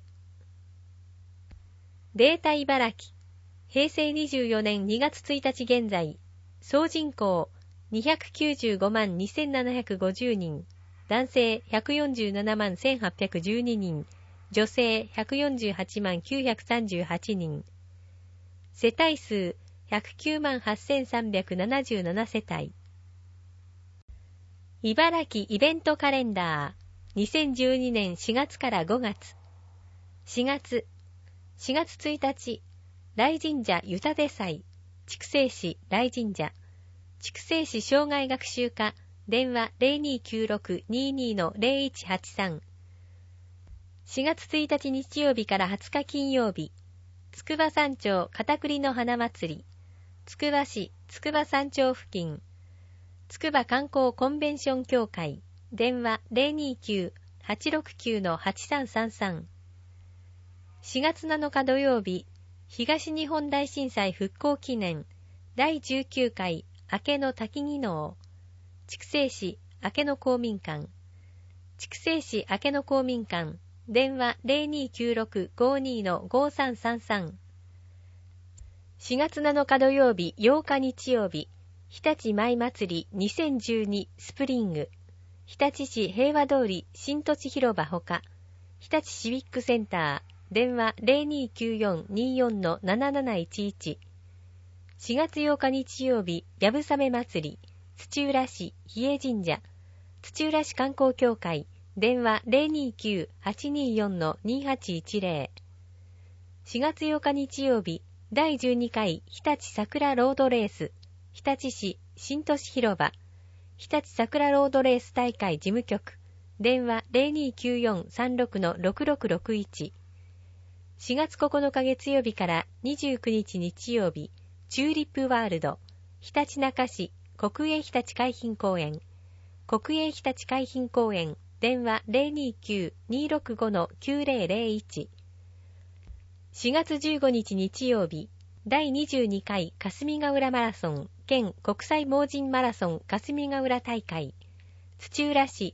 データ茨城。へいせいにじゅうよねんにがつついたち現在、総人口にひゃくきゅうじゅうごまんにせんななひゃくごじゅうにん、男性ひゃくよんじゅうななまんせんはっぴゃくじゅうににん、女性ひゃくよんじゅうはちまんきゅうひゃくさんじゅうはちにん、世帯数ひゃくきゅうまんはっせんさんびゃくななじゅうななせたい。茨城イベントカレンダー、にせんじゅうにねんしがつからごがつ。しがつ、しがつついたち、大神社湯立祭、筑西市大神社、筑西市障害学習課、電話 ゼロにきゅうろく にじゅうに ゼロいちはちさん。しがつついたち日曜日からはつか金曜日、筑波山頂片栗の花祭り、つくば市筑波山頂付近、筑波観光コンベンション協会、電話 ゼロにきゅう はちろくきゅう はちさんさんさん。しがつなのか土曜日、東日本大震災復興記念だいじゅうきゅうかい明けの滝技能、筑西市明けの公民館、筑西市明けの公民館、電話 ゼロにきゅうろく ごに ごさんさんさん。しがつなのか土曜日、ようか日曜日、日立舞祭りにせんじゅうにスプリング、日立市平和通り新土地広場ほか、日立シビックセンター、電話 ゼロにきゅうよん にじゅうよん なななないちいち。しがつようか日曜日、やぶさめ祭り、土浦市比叡神社、土浦市観光協会、電話 ゼロにきゅう はちにーよん にはちいちゼロ。しがつようか日曜日、だいじゅうにかい日立桜ロードレース、日立市新都市広場、日立桜ロードレース大会事務局、電話 ゼロにきゅうよん さんろく ろくろくろくいち。しがつここのか月曜日からにじゅうくにち日曜日、チューリップワールド、ひたちなか市国営ひたち海浜公園、国営ひたち海浜公園、電話 ゼロにきゅう にーろくご きゅうゼロゼロいち。しがつじゅうごにち日曜日、だいにじゅうにかい霞ヶ浦マラソン兼国際盲人マラソン霞ヶ浦大会、土浦市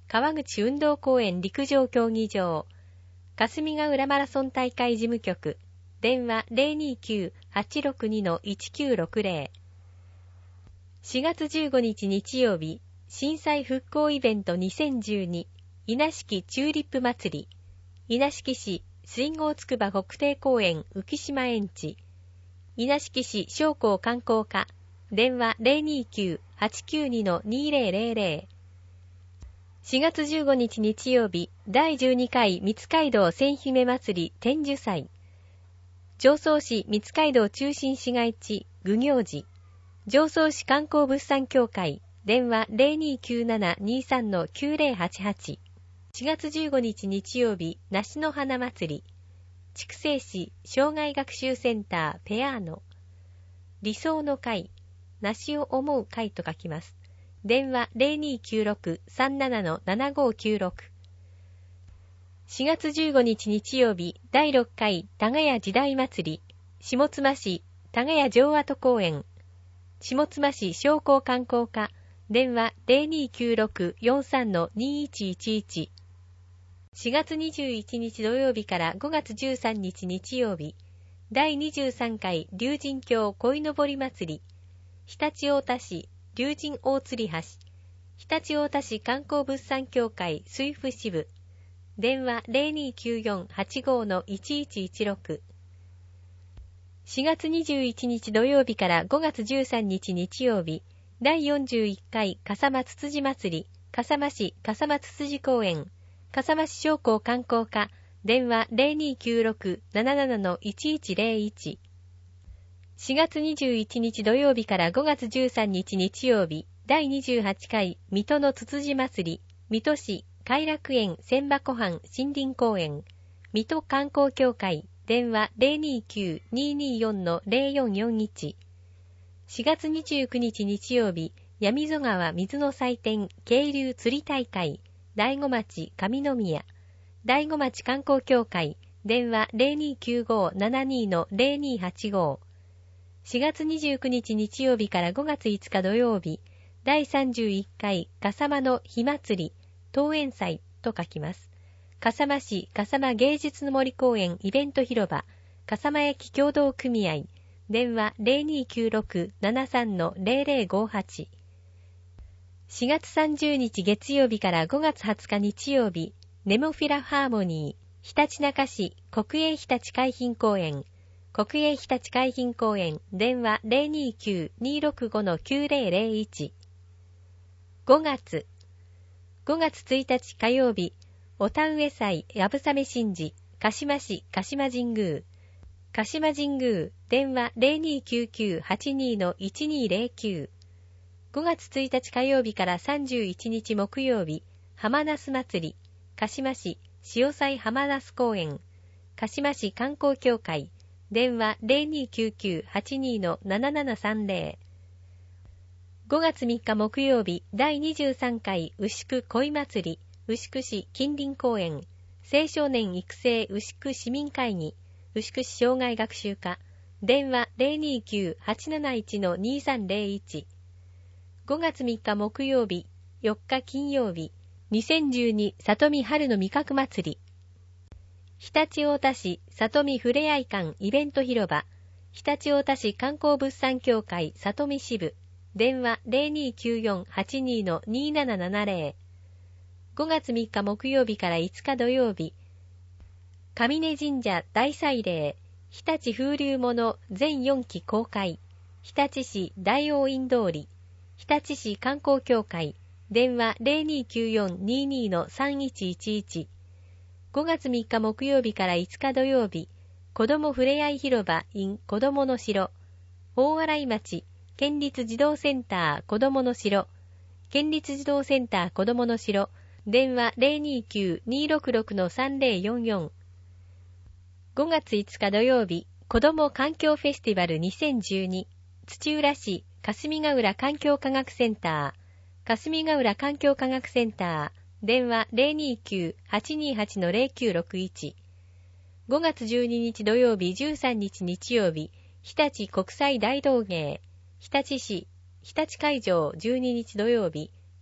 川口運動公園陸上競技場、霞ヶ浦マラソン大会事務局、電話 ゼロにきゅう はちろくに いちきゅうろくゼロ。しがつじゅうごにち日曜日、震災復興イベントにせんじゅうに、稲敷チューリップ祭り、稲敷市水郷つくば国定公園浮島園地、稲敷市商工観光課、電話 ゼロにきゅう はちきゅうに にゼロゼロゼロ。しがつじゅうごにち日曜日、だいじゅうにかい三街道千姫祭り天寿祭、常総市三街道中心市街地愚行寺、常総市観光物産協会、電話 ゼロにきゅうなな にさん きゅうゼロはちはち。しがつじゅうごにち日曜日、梨の花祭り、筑西市障害学習センターペアーノ、理想の会、梨を思う会と書きます。電話 ゼロにきゅうろく さんなな ななごきゅうろく。しがつじゅうごにち日曜日、だいろっかい田ヶ谷時代祭り、下妻市田ヶ谷城跡公園、下妻市商工観光課、電話 ゼロにきゅうろく よんさん にいちいちいち。しがつにじゅういちにち土曜日からごがつじゅうさんにち日曜日、だいにじゅうさんかい龍神峡鯉のぼり祭り、常陸太田市龍神大吊り橋、常陸太田市観光物産協会水府支部、電話 ゼロにきゅうよん はちご いちいちいちろく。しがつにじゅういちにち土曜日からごがつじゅうさんにち日曜日、だいよんじゅういっかい笠間つつじ祭り、笠間市笠間つつじ公園、笠間市商工観光課、電話 ゼロにきゅうろく なななな いちいちゼロいち。しがつにじゅういちにち土曜日からごがつじゅうさんにち日曜日、だいにじゅうはちかい水戸のつつじ祭り、水戸市偕楽園千葉湖畔森林公園、水戸観光協会、電話 ゼロにきゅう にーにーよん ゼロよんよんいち。しがつにじゅうくにち日曜日、八溝川水の祭典渓流釣り大会、大子町上宮、大子町観光協会、電話 ゼロにきゅうご ななにー ゼロにーはちご。しがつにじゅうくにち日曜日からごがついつか土曜日、だいさんじゅういっかい笠間の火祭り、桃園祭と書きます。笠間市笠間芸術の森公園イベント広場、笠間駅協同組合、電話 ゼロにきゅうろく ななさん ゼロゼロごはち。しがつさんじゅうにち月曜日からごがつはつか日曜日、ネモフィラハーモニー、ひたちなか市国営ひたち海浜公園、国営ひたち海浜公園、電話 ゼロにきゅう にーろくご きゅうゼロゼロいち。ごがつ、ごがつついたち火曜日、お田植祭やぶさめ神事、鹿島市鹿島神宮、鹿島神宮、電話 ゼロにきゅうきゅう はちにー いちにーゼロきゅう。ごがつついたち火曜日からさんじゅういちにち木曜日、浜那須祭り、鹿島市潮祭浜那須公園、鹿島市観光協会、電話 ゼロにきゅうきゅう はちにー ななななさんゼロ。ごがつみっか木曜日、だいにじゅうさんかい牛久鯉祭り、牛久市近隣公園、青少年育成牛久市民会議、牛久市障害学習課、電話 ゼロにきゅう はちなないち にさんゼロいち。ごがつみっか木曜日、よっか金曜日、にせんじゅうに里見春の味覚祭り、常陸太田市里見ふれあい館イベント広場、常陸太田市観光物産協会里見支部、電話 ゼロにきゅうよん はちにー にーななななゼロ。ごがつみっか木曜日からいつか土曜日、上根神社大祭礼、日立風流物全よんき公開、日立市大王院通り、日立市観光協会、電話 ゼロにきゅうよん にーにー さんいちいちいち。ごがつみっか木曜日からいつか土曜日、子どもふれあい広場 in 子どもの城、大洗町県立児童センター子どもの城、県立児童センター子どもの城、電話 ゼロにきゅう にーろくろく さんゼロよんよん。ごがついつか土曜日、子ども環境フェスティバルにせんじゅうに、土浦市霞ヶ浦環境科学センター、霞ヶ浦環境科学センター、電話 ゼロにきゅう はちにーはち ゼロきゅうろくいち。ごがつじゅうににち土曜日、じゅうさんにち日曜日、日立国際大道芸、日立市、日立会場じゅうににち土曜日、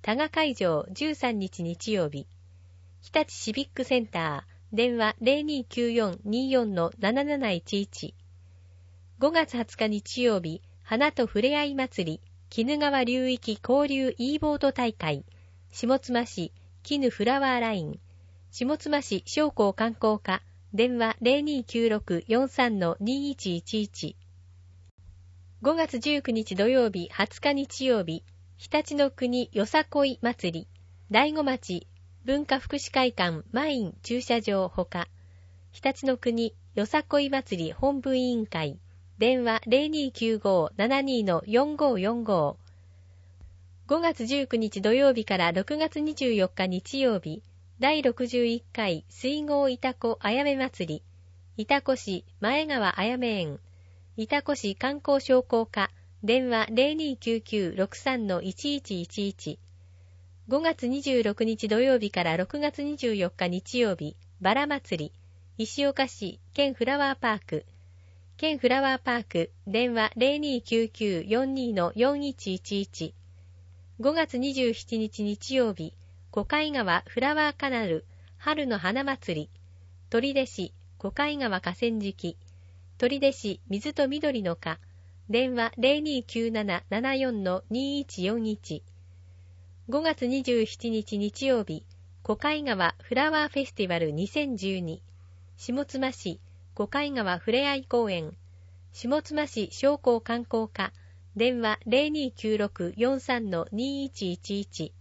多賀会場じゅうさんにち日曜日。日立シビックセンター、電話 ゼロにきゅうよんにーよんのなななないちいち。ごがつはつか日曜日、花とふれあい祭り、鬼怒川流域交流 e ボート大会、下妻市、絹フラワーライン、下妻市商工観光課、電話 ゼロにきゅうろくよんさんのにいちいちいち。ごがつじゅうくにち土曜日、はつか日曜日、日立の国よさこい祭り、大子町文化福祉会館マイン駐車場ほか、日立の国よさこい祭り本部委員会、電話 ゼロにきゅうごななにのよんごよんご。ごがつじゅうくにち土曜日からろくがつにじゅうよっか日曜日、だいろくじゅういっかい水郷潮来あやめ祭り、潮来市前川あやめ園、潮来市観光商工課、電話 ゼロにきゅうきゅうろくさんのいちいちいちいち。ごがつにじゅうろくにち土曜日からろくがつにじゅうよっか日曜日、バラ祭り、石岡市県フラワーパーク、県フラワーパーク、電話 ゼロにきゅうきゅうよんにのよんいちいちいち。ごがつにじゅうしちにち日曜日、小海川フラワーカナル、春の花祭り、取手市小海川河川敷、取手市水と緑の花、電話 ゼロにきゅうななななよんのにいちよんいち。ごがつにじゅうしちにち日曜日、小海川フラワーフェスティバルにせんじゅうに、下妻市小海川ふれあい公園、下妻市商工観光課、電話 ゼロにきゅうろくよんさんのにいちいちいち。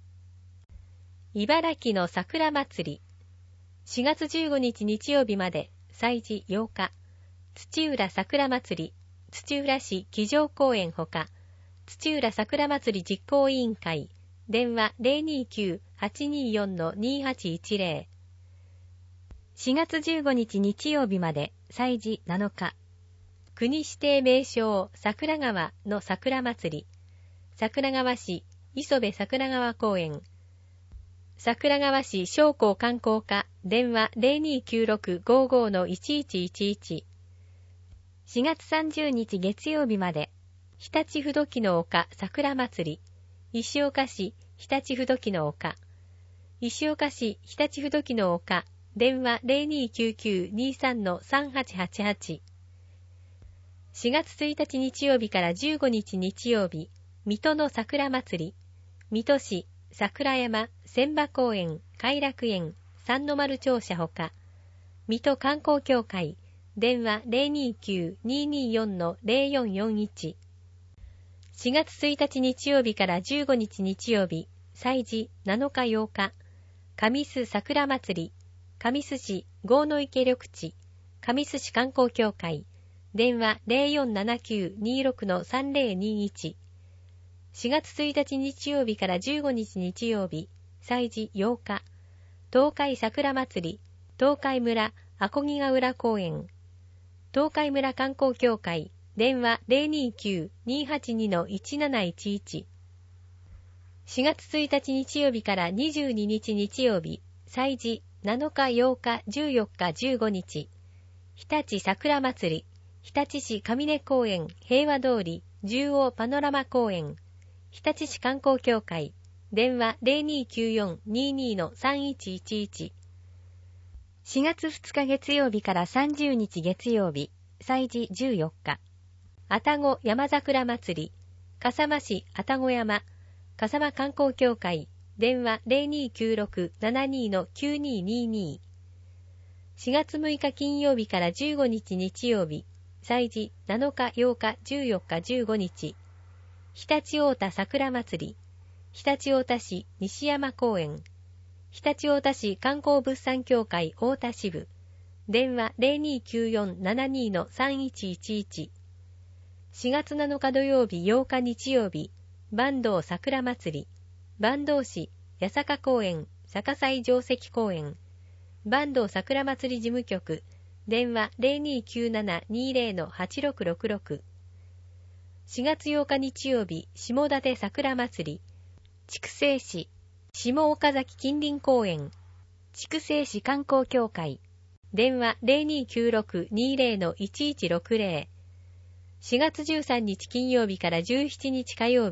茨城の桜祭り、しがつじゅうごにち日曜日まで、祭事ようか、土浦桜祭り、土浦市騎乗公園ほか、土浦桜祭り実行委員会、電話 ゼロにきゅうはちによんのにはちいちぜろ。しがつじゅうごにち日曜日まで、祭事なのか、国指定名勝桜川の桜祭り、桜川市磯部桜川公園、桜川市商工観光課、電話 ゼロにきゅうろくごごのいちいちいちいち。しがつさんじゅうにち月曜日まで、日立不動の丘桜祭り、石岡市日立不動の丘、石岡市日立不動の丘、電話 ゼロにきゅうきゅうにさんのさんはちはちはち。しがつついたち日曜日からじゅうごにち日曜日、水戸の桜祭り、水戸市桜山千葉公園偕楽園三の丸庁舎ほか、水戸観光協会、電話 ゼロにきゅうにによんのぜろよんよんいち。しがつついたち日曜日からじゅうごにち日曜日、祭事なのかようか、神栖桜祭り、神栖市郷の池緑地、神栖市観光協会、電話 ゼロよんななきゅうにろくのさんぜろにいち。しがつついたち日曜日からじゅうごにち日曜日、祭事ようか、東海桜祭り、東海村あこぎが浦公園、東海村観光協会、電話 ゼロにきゅうにはちにのいちなないちいち。しがつついたち日曜日からにじゅうににち日曜日、祭事なのかようかじゅうよっかじゅうごにち、日立桜祭り、日立市上根公園平和通り中央パノラマ公園、日立市観光協会、電話 ゼロにきゅうよんににのさんいちいちいち。しがつふつか月曜日からさんじゅうにち月曜日、祭事じゅうよっか、愛宕山桜祭り、笠間市愛宕山、笠間観光協会、電話 ゼロにきゅうろくななにのきゅうににに。しがつむいか金曜日からじゅうごにち日曜日、祭事なのかようかじゅうよっかじゅうごにち、日立太田桜祭り、日立太田市西山公園、日立太田市観光物産協会太田支部、電話 ゼロにきゅうよんななにのさんいちいちいち。しがつなのか土曜日ようか日曜日、坂東桜祭り、坂東市八坂公園逆祭定石公園、坂東桜祭り事務局、電話 ゼロにきゅうななにぜろのはちろくろくろく。しがつようか日曜日、下館桜祭り、筑西市下岡崎近隣公園、筑西市観光協会、電話 ゼロにきゅうろくにぜろのいちいちろくぜろ。しがつじゅうさんにち金曜日からじゅうしちにち火曜日、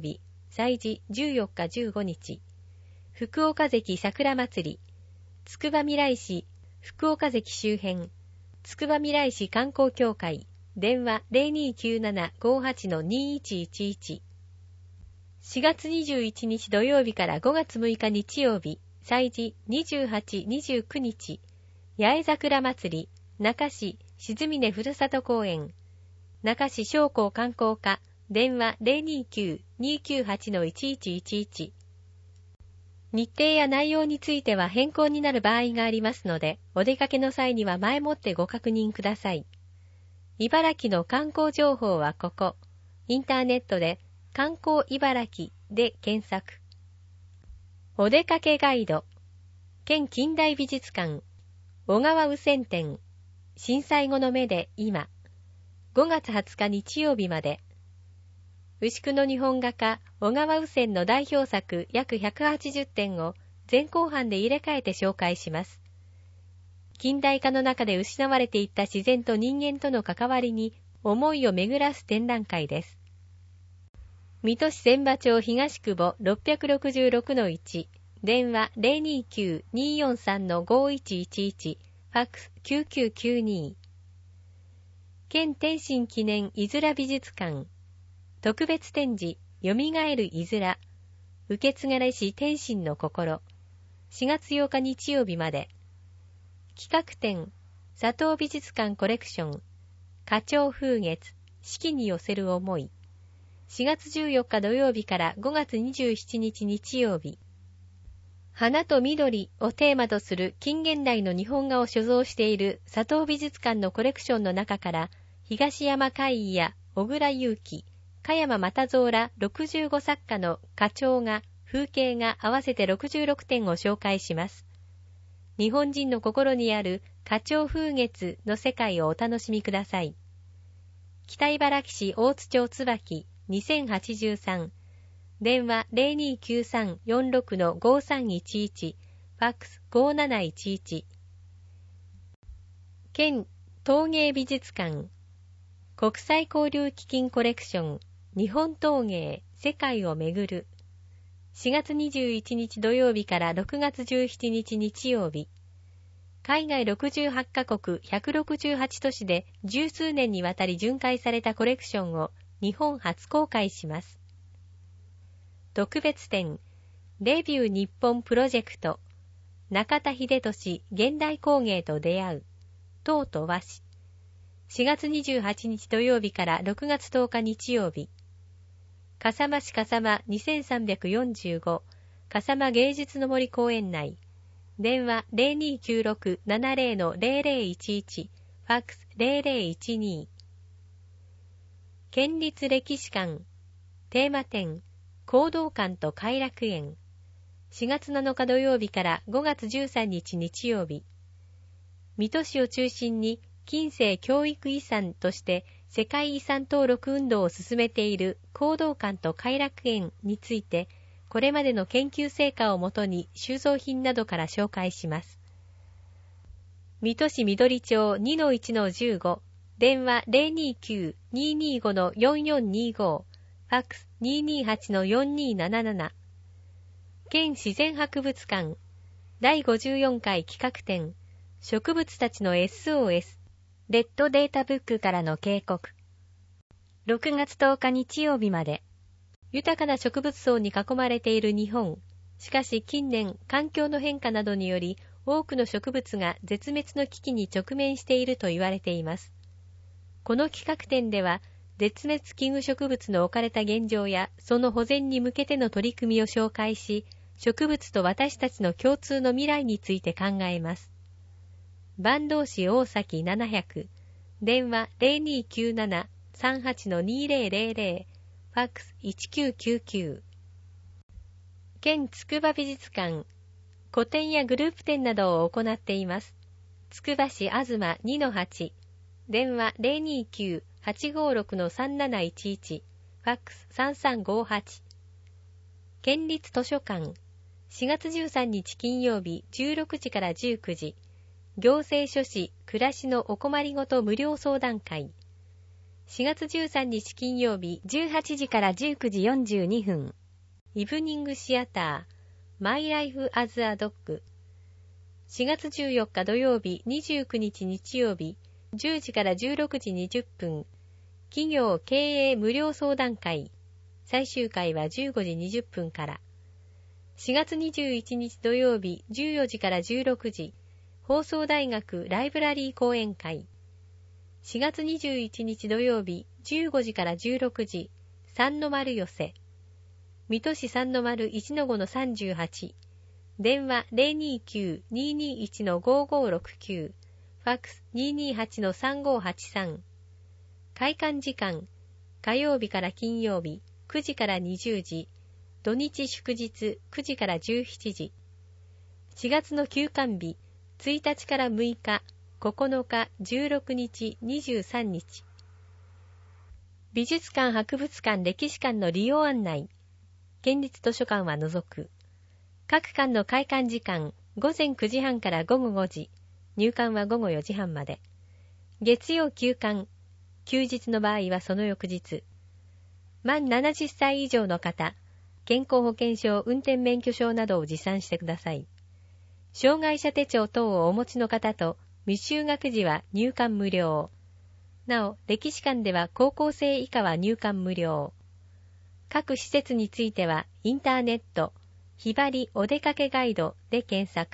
祭事じゅうよっかじゅうごにち、福岡関桜祭り、つくばみらい市福岡関周辺、つくばみらい市観光協会、電話 ゼロにーきゅうなな ごーはち にーいちいちいち。しがつにじゅういちにち土曜日からごがつむいか日曜日、祭事にじゅうはち、にじゅうくにち、八重桜祭り、中市静峰ふるさと公園、中市商工観光課、電話 ゼロにーきゅう にーきゅうはち いちいちいちいち。日程や内容については変更になる場合がありますので、お出かけの際には前もってご確認ください。茨城の観光情報はここ。インターネットで観光茨城で検索。お出かけガイド。県近代美術館。小川雨仙展。震災後の目で今。ごがつはつか日曜日まで。牛久の日本画家、小川雨仙の代表作約ひゃくはちじゅってんを前後半で入れ替えて紹介します。近代化の中で失われていった自然と人間との関わりに思いを巡らす展覧会です。水戸市千葉町東久保 ろっぴゃくろくじゅうろくのいち、電話 ゼロにーきゅう にーよんさん ごーいちいちいち、ファックスきゅうきゅうきゅうに。県天津記念いづら美術館。特別展示、よみがえるいづら。受継がれし天津の心。しがつようか日曜日まで。企画展、佐藤美術館コレクション。花鳥風月、四季に寄せる思い。しがつじゅうよっか土曜日からごがつにじゅうしちにち日曜日。花と緑をテーマとする近現代の日本画を所蔵している佐藤美術館のコレクションの中から、東山海衣や小倉祐樹、加山又蔵らろくじゅうご作家の花鳥画、風景画合わせてろくじゅうろくてんを紹介します。日本人の心にある花鳥風月の世界をお楽しみください。北茨城市大津町椿にせんはちじゅうさん、電話 ゼロにーきゅうさんよんろくのごさんいちいち、ファックスごーなないちいち。県陶芸美術館。国際交流基金コレクション。日本陶芸世界をめぐる。しがつにじゅういちにち土曜日からろくがつじゅうしちにち日曜日。海外ろくじゅうはちカ国ひゃくろくじゅうはち都市で十数年にわたり巡回されたコレクションを日本初公開します。特別展、レビュー日本プロジェクト。中田秀俊現代工芸と出会う。陶と和紙。しがつにじゅうはちにち土曜日からろくがつとおか日曜日。笠間市笠間にせんさんびゃくよんじゅうご、笠間芸術の森公園内。電話 ゼロにーきゅうろく ななゼロ ゼロゼロいちいち、ファックスゼロゼロいちに。県立歴史館。テーマ展、講道館と偕楽園。しがつなのか土曜日からごがつじゅうさんにち日曜日。水戸市を中心に近世教育遺産として世界遺産登録運動を進めている講道館と偕楽園について、これまでの研究成果をもとに収蔵品などから紹介します。水戸市緑町 にのいちのじゅうご、電話 ゼロにーきゅう にーにーご よんよんにーご、ファックス にーにーはち よんにーなななな。県自然博物館。だいごじゅうよんかい企画展、植物たちの エスオーエス、レッドデータブックからの警告。ろくがつとおか日曜日まで。豊かな植物層に囲まれている日本。しかし近年、環境の変化などにより、多くの植物が絶滅の危機に直面していると言われています。この企画展では、絶滅危惧植物の置かれた現状や、その保全に向けての取り組みを紹介し、植物と私たちの共通の未来について考えます。坂東市大崎ななひゃく、電話 ゼロにーきゅうなな さんはち にーぜろぜろぜろ、ファックスいちきゅうきゅうきゅう。県筑波美術館、個展やグループ展などを行っています。つくば市あずま にのはち、電話 ゼロにーきゅう はちごろく さんなないちいち、ファックスさんさんごはち。県立図書館、しがつじゅうさんにち金曜日じゅうろくじからじゅうくじ、行政書士暮らしのお困りごと無料相談会。しがつじゅうさんにち金曜日じゅうはちじからじゅうくじよんじゅうにふん。 イブニングシアター、マイライフアズアドッグ。しがつじゅうよっか土曜日、にじゅうくにち日曜日、じゅうじからじゅうろくじにじゅっぷん、企業経営無料相談会。最終回はじゅうごじにじゅっぷんから。しがつにじゅういちにち土曜日、じゅうよじからじゅうろくじ、放送大学ライブラリー講演会。しがつにじゅういちにち土曜日、じゅうごじからじゅうろくじ、三の丸寄せ。水戸市三の丸 いちのごのさんじゅうはち。電話 ゼロにきゅう にーにーいち ごーごーろくきゅう。ファックス にーにーはち さんごーはちさん。開館時間、火曜日から金曜日、くじからにじゅうじ、土日祝日くじからじゅうしちじ。しがつの休館日、ついたちからむいか、ここのか、じゅうろくにち、にじゅうさんにち。美術館、博物館、歴史館の利用案内。県立図書館は除く。各館の開館時間、ごぜんくじはんからごごごじ。入館はごごよじはんまで。月曜休館。休日の場合はその翌日。満ななじゅっさい以上の方、健康保険証、運転免許証などを持参してください。障害者手帳等をお持ちの方と未就学時は入館無料。なお、歴史館では高校生以下は入館無料。各施設についてはインターネット、ひばりお出かけガイドで検索。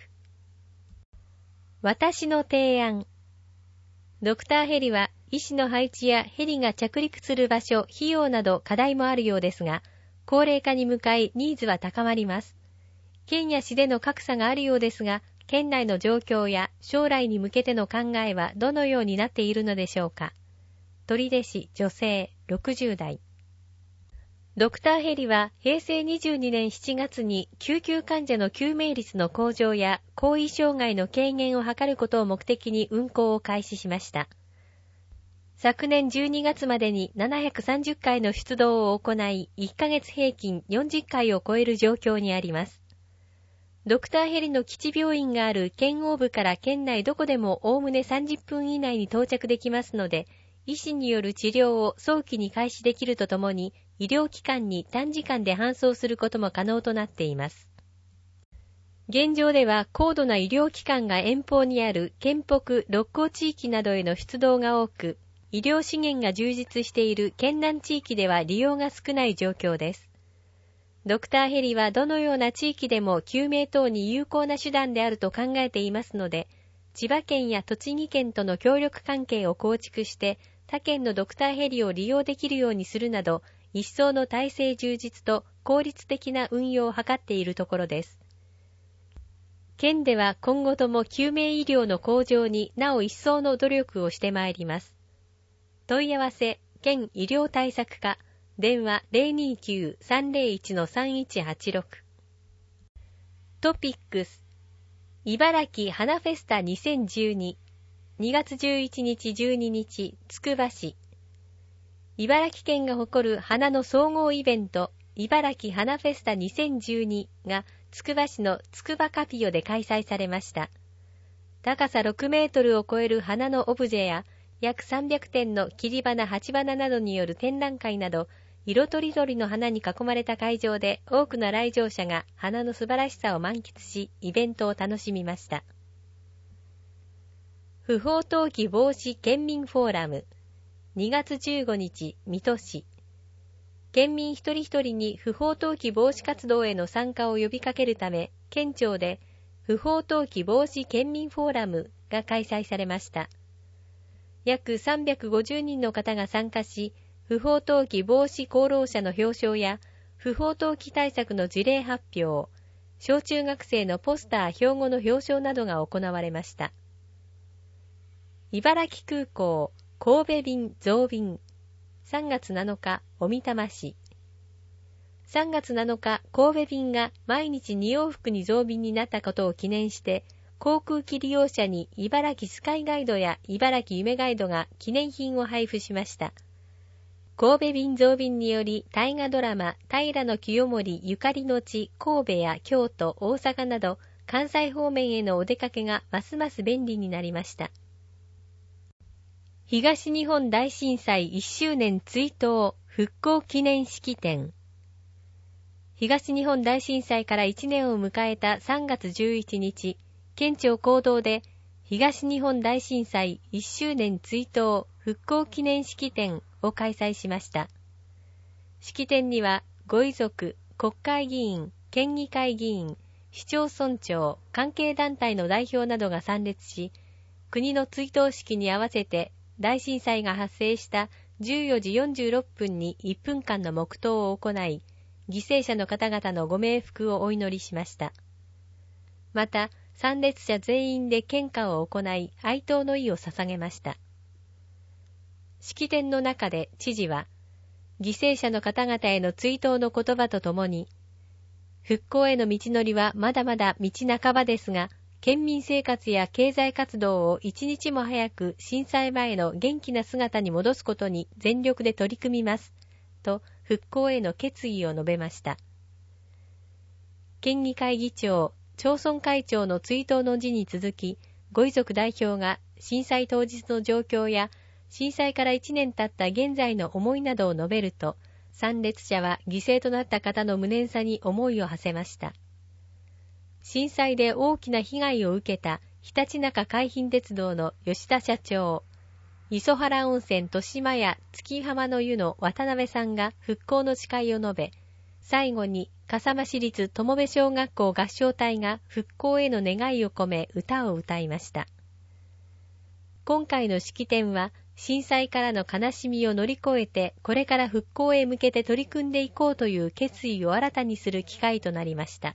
私の提案。ドクターヘリは医師の配置やヘリが着陸する場所、費用など課題もあるようですが、高齢化に向かいニーズは高まります。県や市での格差があるようですが、県内の状況や将来に向けての考えはどのようになっているのでしょうか。取手市女性ろくじゅうだい。ドクターヘリはへいせいにじゅうにねんしちがつに救急患者の救命率の向上や後遺障害の軽減を図ることを目的に運行を開始しました。昨年じゅうにがつまでにななひゃくさんじゅっかいの出動を行い、いっかげつ平均よんじゅっかいを超える状況にあります。ドクターヘリの基地病院がある県央部から県内どこでもおおむねさんじゅっぷん以内に到着できますので、医師による治療を早期に開始できるとともに、医療機関に短時間で搬送することも可能となっています。現状では高度な医療機関が遠方にある県北、六甲地域などへの出動が多く、医療資源が充実している県南地域では利用が少ない状況です。ドクターヘリはどのような地域でも救命等に有効な手段であると考えていますので、千葉県や栃木県との協力関係を構築して他県のドクターヘリを利用できるようにするなど、一層の体制充実と効率的な運用を図っているところです。県では今後とも救命医療の向上になお一層の努力をしてまいります。問い合わせ、県医療対策課、電話 ゼロにきゅう さんゼロいち さんいちはちろく。トピックス、茨城花フェスタにせんじゅうに、にがつじゅういちにちじゅうににち、つくば市。茨城県が誇る花の総合イベント、茨城花フェスタにせんじゅうにがつくば市のつくばカピオで開催されました。高さろくメートルを超える花のオブジェや、約さんびゃくてんの切り花、鉢花などによる展覧会など、色とりどりの花に囲まれた会場で多くの来場者が花の素晴らしさを満喫し、イベントを楽しみました。不法投棄防止県民フォーラム。にがつじゅうごにち、水戸市。県民一人一人に不法投棄防止活動への参加を呼びかけるため、県庁で不法投棄防止県民フォーラムが開催されました。約さんびゃくごじゅうにんの方が参加し、不法投棄防止功労者の表彰や、不法投棄対策の事例発表、小中学生のポスター標語の表彰などが行われました。茨城空港、神戸便増便。さんがつなのか、小美玉市。さんがつなのか、神戸便が毎日にようふくに増便になったことを記念して、航空機利用者に茨城スカイガイドや茨城夢ガイドが記念品を配布しました。神戸便増便により大河ドラマ平清盛ゆかりの地神戸や京都、大阪など関西方面へのお出かけがますます便利になりました。東日本大震災いっしゅうねん追悼復興記念式典。 東日本大震災からいちねんを迎えたさんがつじゅういちにち、県庁講堂で東日本大震災いっしゅうねん追悼復興記念式典を開催しました。式典にはご遺族、国会議員、県議会議員、市町村長、関係団体の代表などが参列し、国の追悼式に合わせて大震災が発生したじゅうよじよんじゅうろっぷんにいっぷんかんの黙祷を行い、犠牲者の方々のご冥福をお祈りしました。また、参列者全員で献花を行い、哀悼の意を捧げました。式典の中で知事は、犠牲者の方々への追悼の言葉とともに、復興への道のりはまだまだ道半ばですが、県民生活や経済活動を一日も早く震災前の元気な姿に戻すことに全力で取り組みます、と復興への決意を述べました。県議会議長、町村会長の追悼の辞に続き、ご遺族代表が震災当日の状況や震災からいちねん経った現在の思いなどを述べると、参列者は犠牲となった方の無念さに思いを馳せました。震災で大きな被害を受けたひたちなか海浜鉄道の吉田社長、磯原温泉豊島屋月浜の湯の渡辺さんが復興の誓いを述べ、最後に笠間市立友部小学校合唱隊が復興への願いを込め歌を歌いました。今回の式典は震災からの悲しみを乗り越えてこれから復興へ向けて取り組んでいこうという決意を新たにする機会となりました。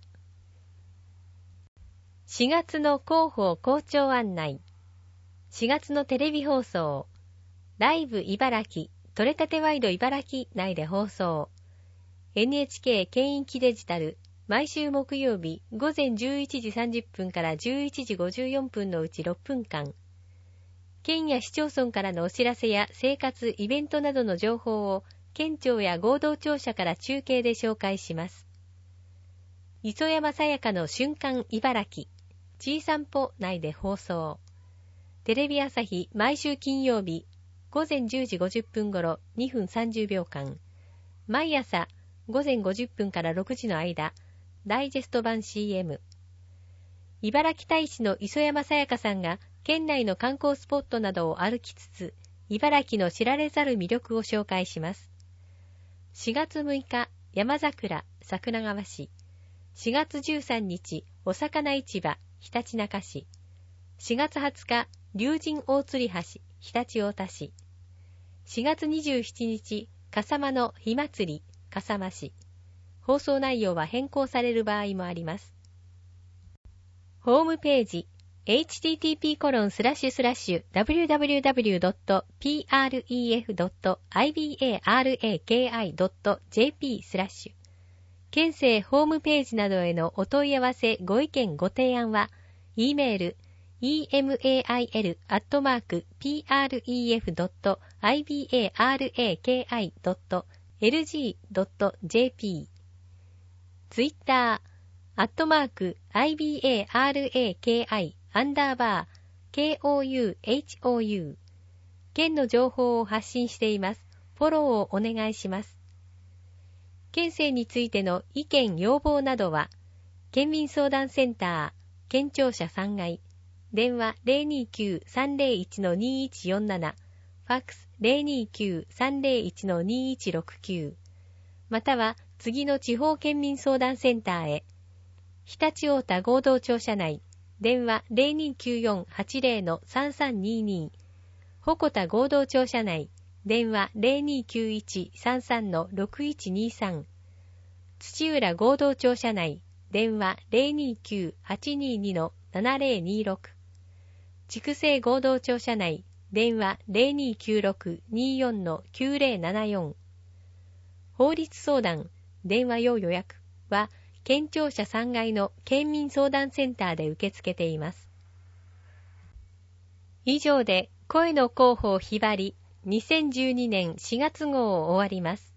しがつの広報校長案内。しがつのテレビ放送。ライブ茨城、取れたてワイド茨城内で放送。エヌエイチケー 県域デジタル、毎週木曜日午前じゅういちじさんじゅっぷんからじゅういちじごじゅうよんぷんのうちろっぷんかん。県や市町村からのお知らせや生活、イベントなどの情報を県庁や合同庁舎から中継で紹介します。磯山さやかの瞬間茨城、ちいさんぽ内で放送。テレビ朝日毎週金曜日午前じゅうじごじゅっぷん頃にふんさんじゅうびょうかん。毎朝午前ごじゅっぷんからろくじの間、ダイジェスト版 シーエム。茨城大使の磯山さやかさんが県内の観光スポットなどを歩きつつ、茨城の知られざる魅力を紹介します。しがつむいか、山桜、桜川市。しがつじゅうさんにち、お魚市場、ひたちなか市。しがつはつか、竜神大吊橋、ひたち太田市。しがつにじゅうしちにち、笠間の火祭り、笠間市。放送内容は変更される場合もあります。ホームページ、エイチティーティーピーコロンスラッシュスラッシュダブリューダブリューダブリュードットプレフドットアイビーエーアールエーケーアイドットジェーピースラッシュ県政ホームページなどへのお問い合わせご意見ご提案は E メール イーエムエーアイエル アットマーク ピーアールイーエフ ドット アイビーエーアールエーケーアイ ドット エルジー ドット ジェーピー ツイッターアットマーク アイビーエーアールエーケーアイ アンダーバー ケーオーユーエイチオーユー 県の情報を発信しています。フォローをお願いします。県政についての意見要望などは県民相談センター県庁舎さんがい電話 ゼロにきゅうさんゼロいちのにいちよんなな ファックス ゼロにきゅうさんゼロいちのにいちろくきゅうまたは次の地方県民相談センターへ日立太田合同庁舎内電話 ゼロにきゅうよんはちゼロのさんさんにに鉾田合同庁舎内電話 ゼロにきゅういちさんさんのろくいちにさん土浦合同庁舎内電話 ゼロにきゅうはちににのななゼロにろく筑西合同庁舎内電話 ゼロにきゅうろくによんのきゅうゼロななよん法律相談電話用予約は県庁舎さんがいの県民相談センターで受け付けています。以上で声の広報ひばりにせんじゅうにねんしがつごうを終わります。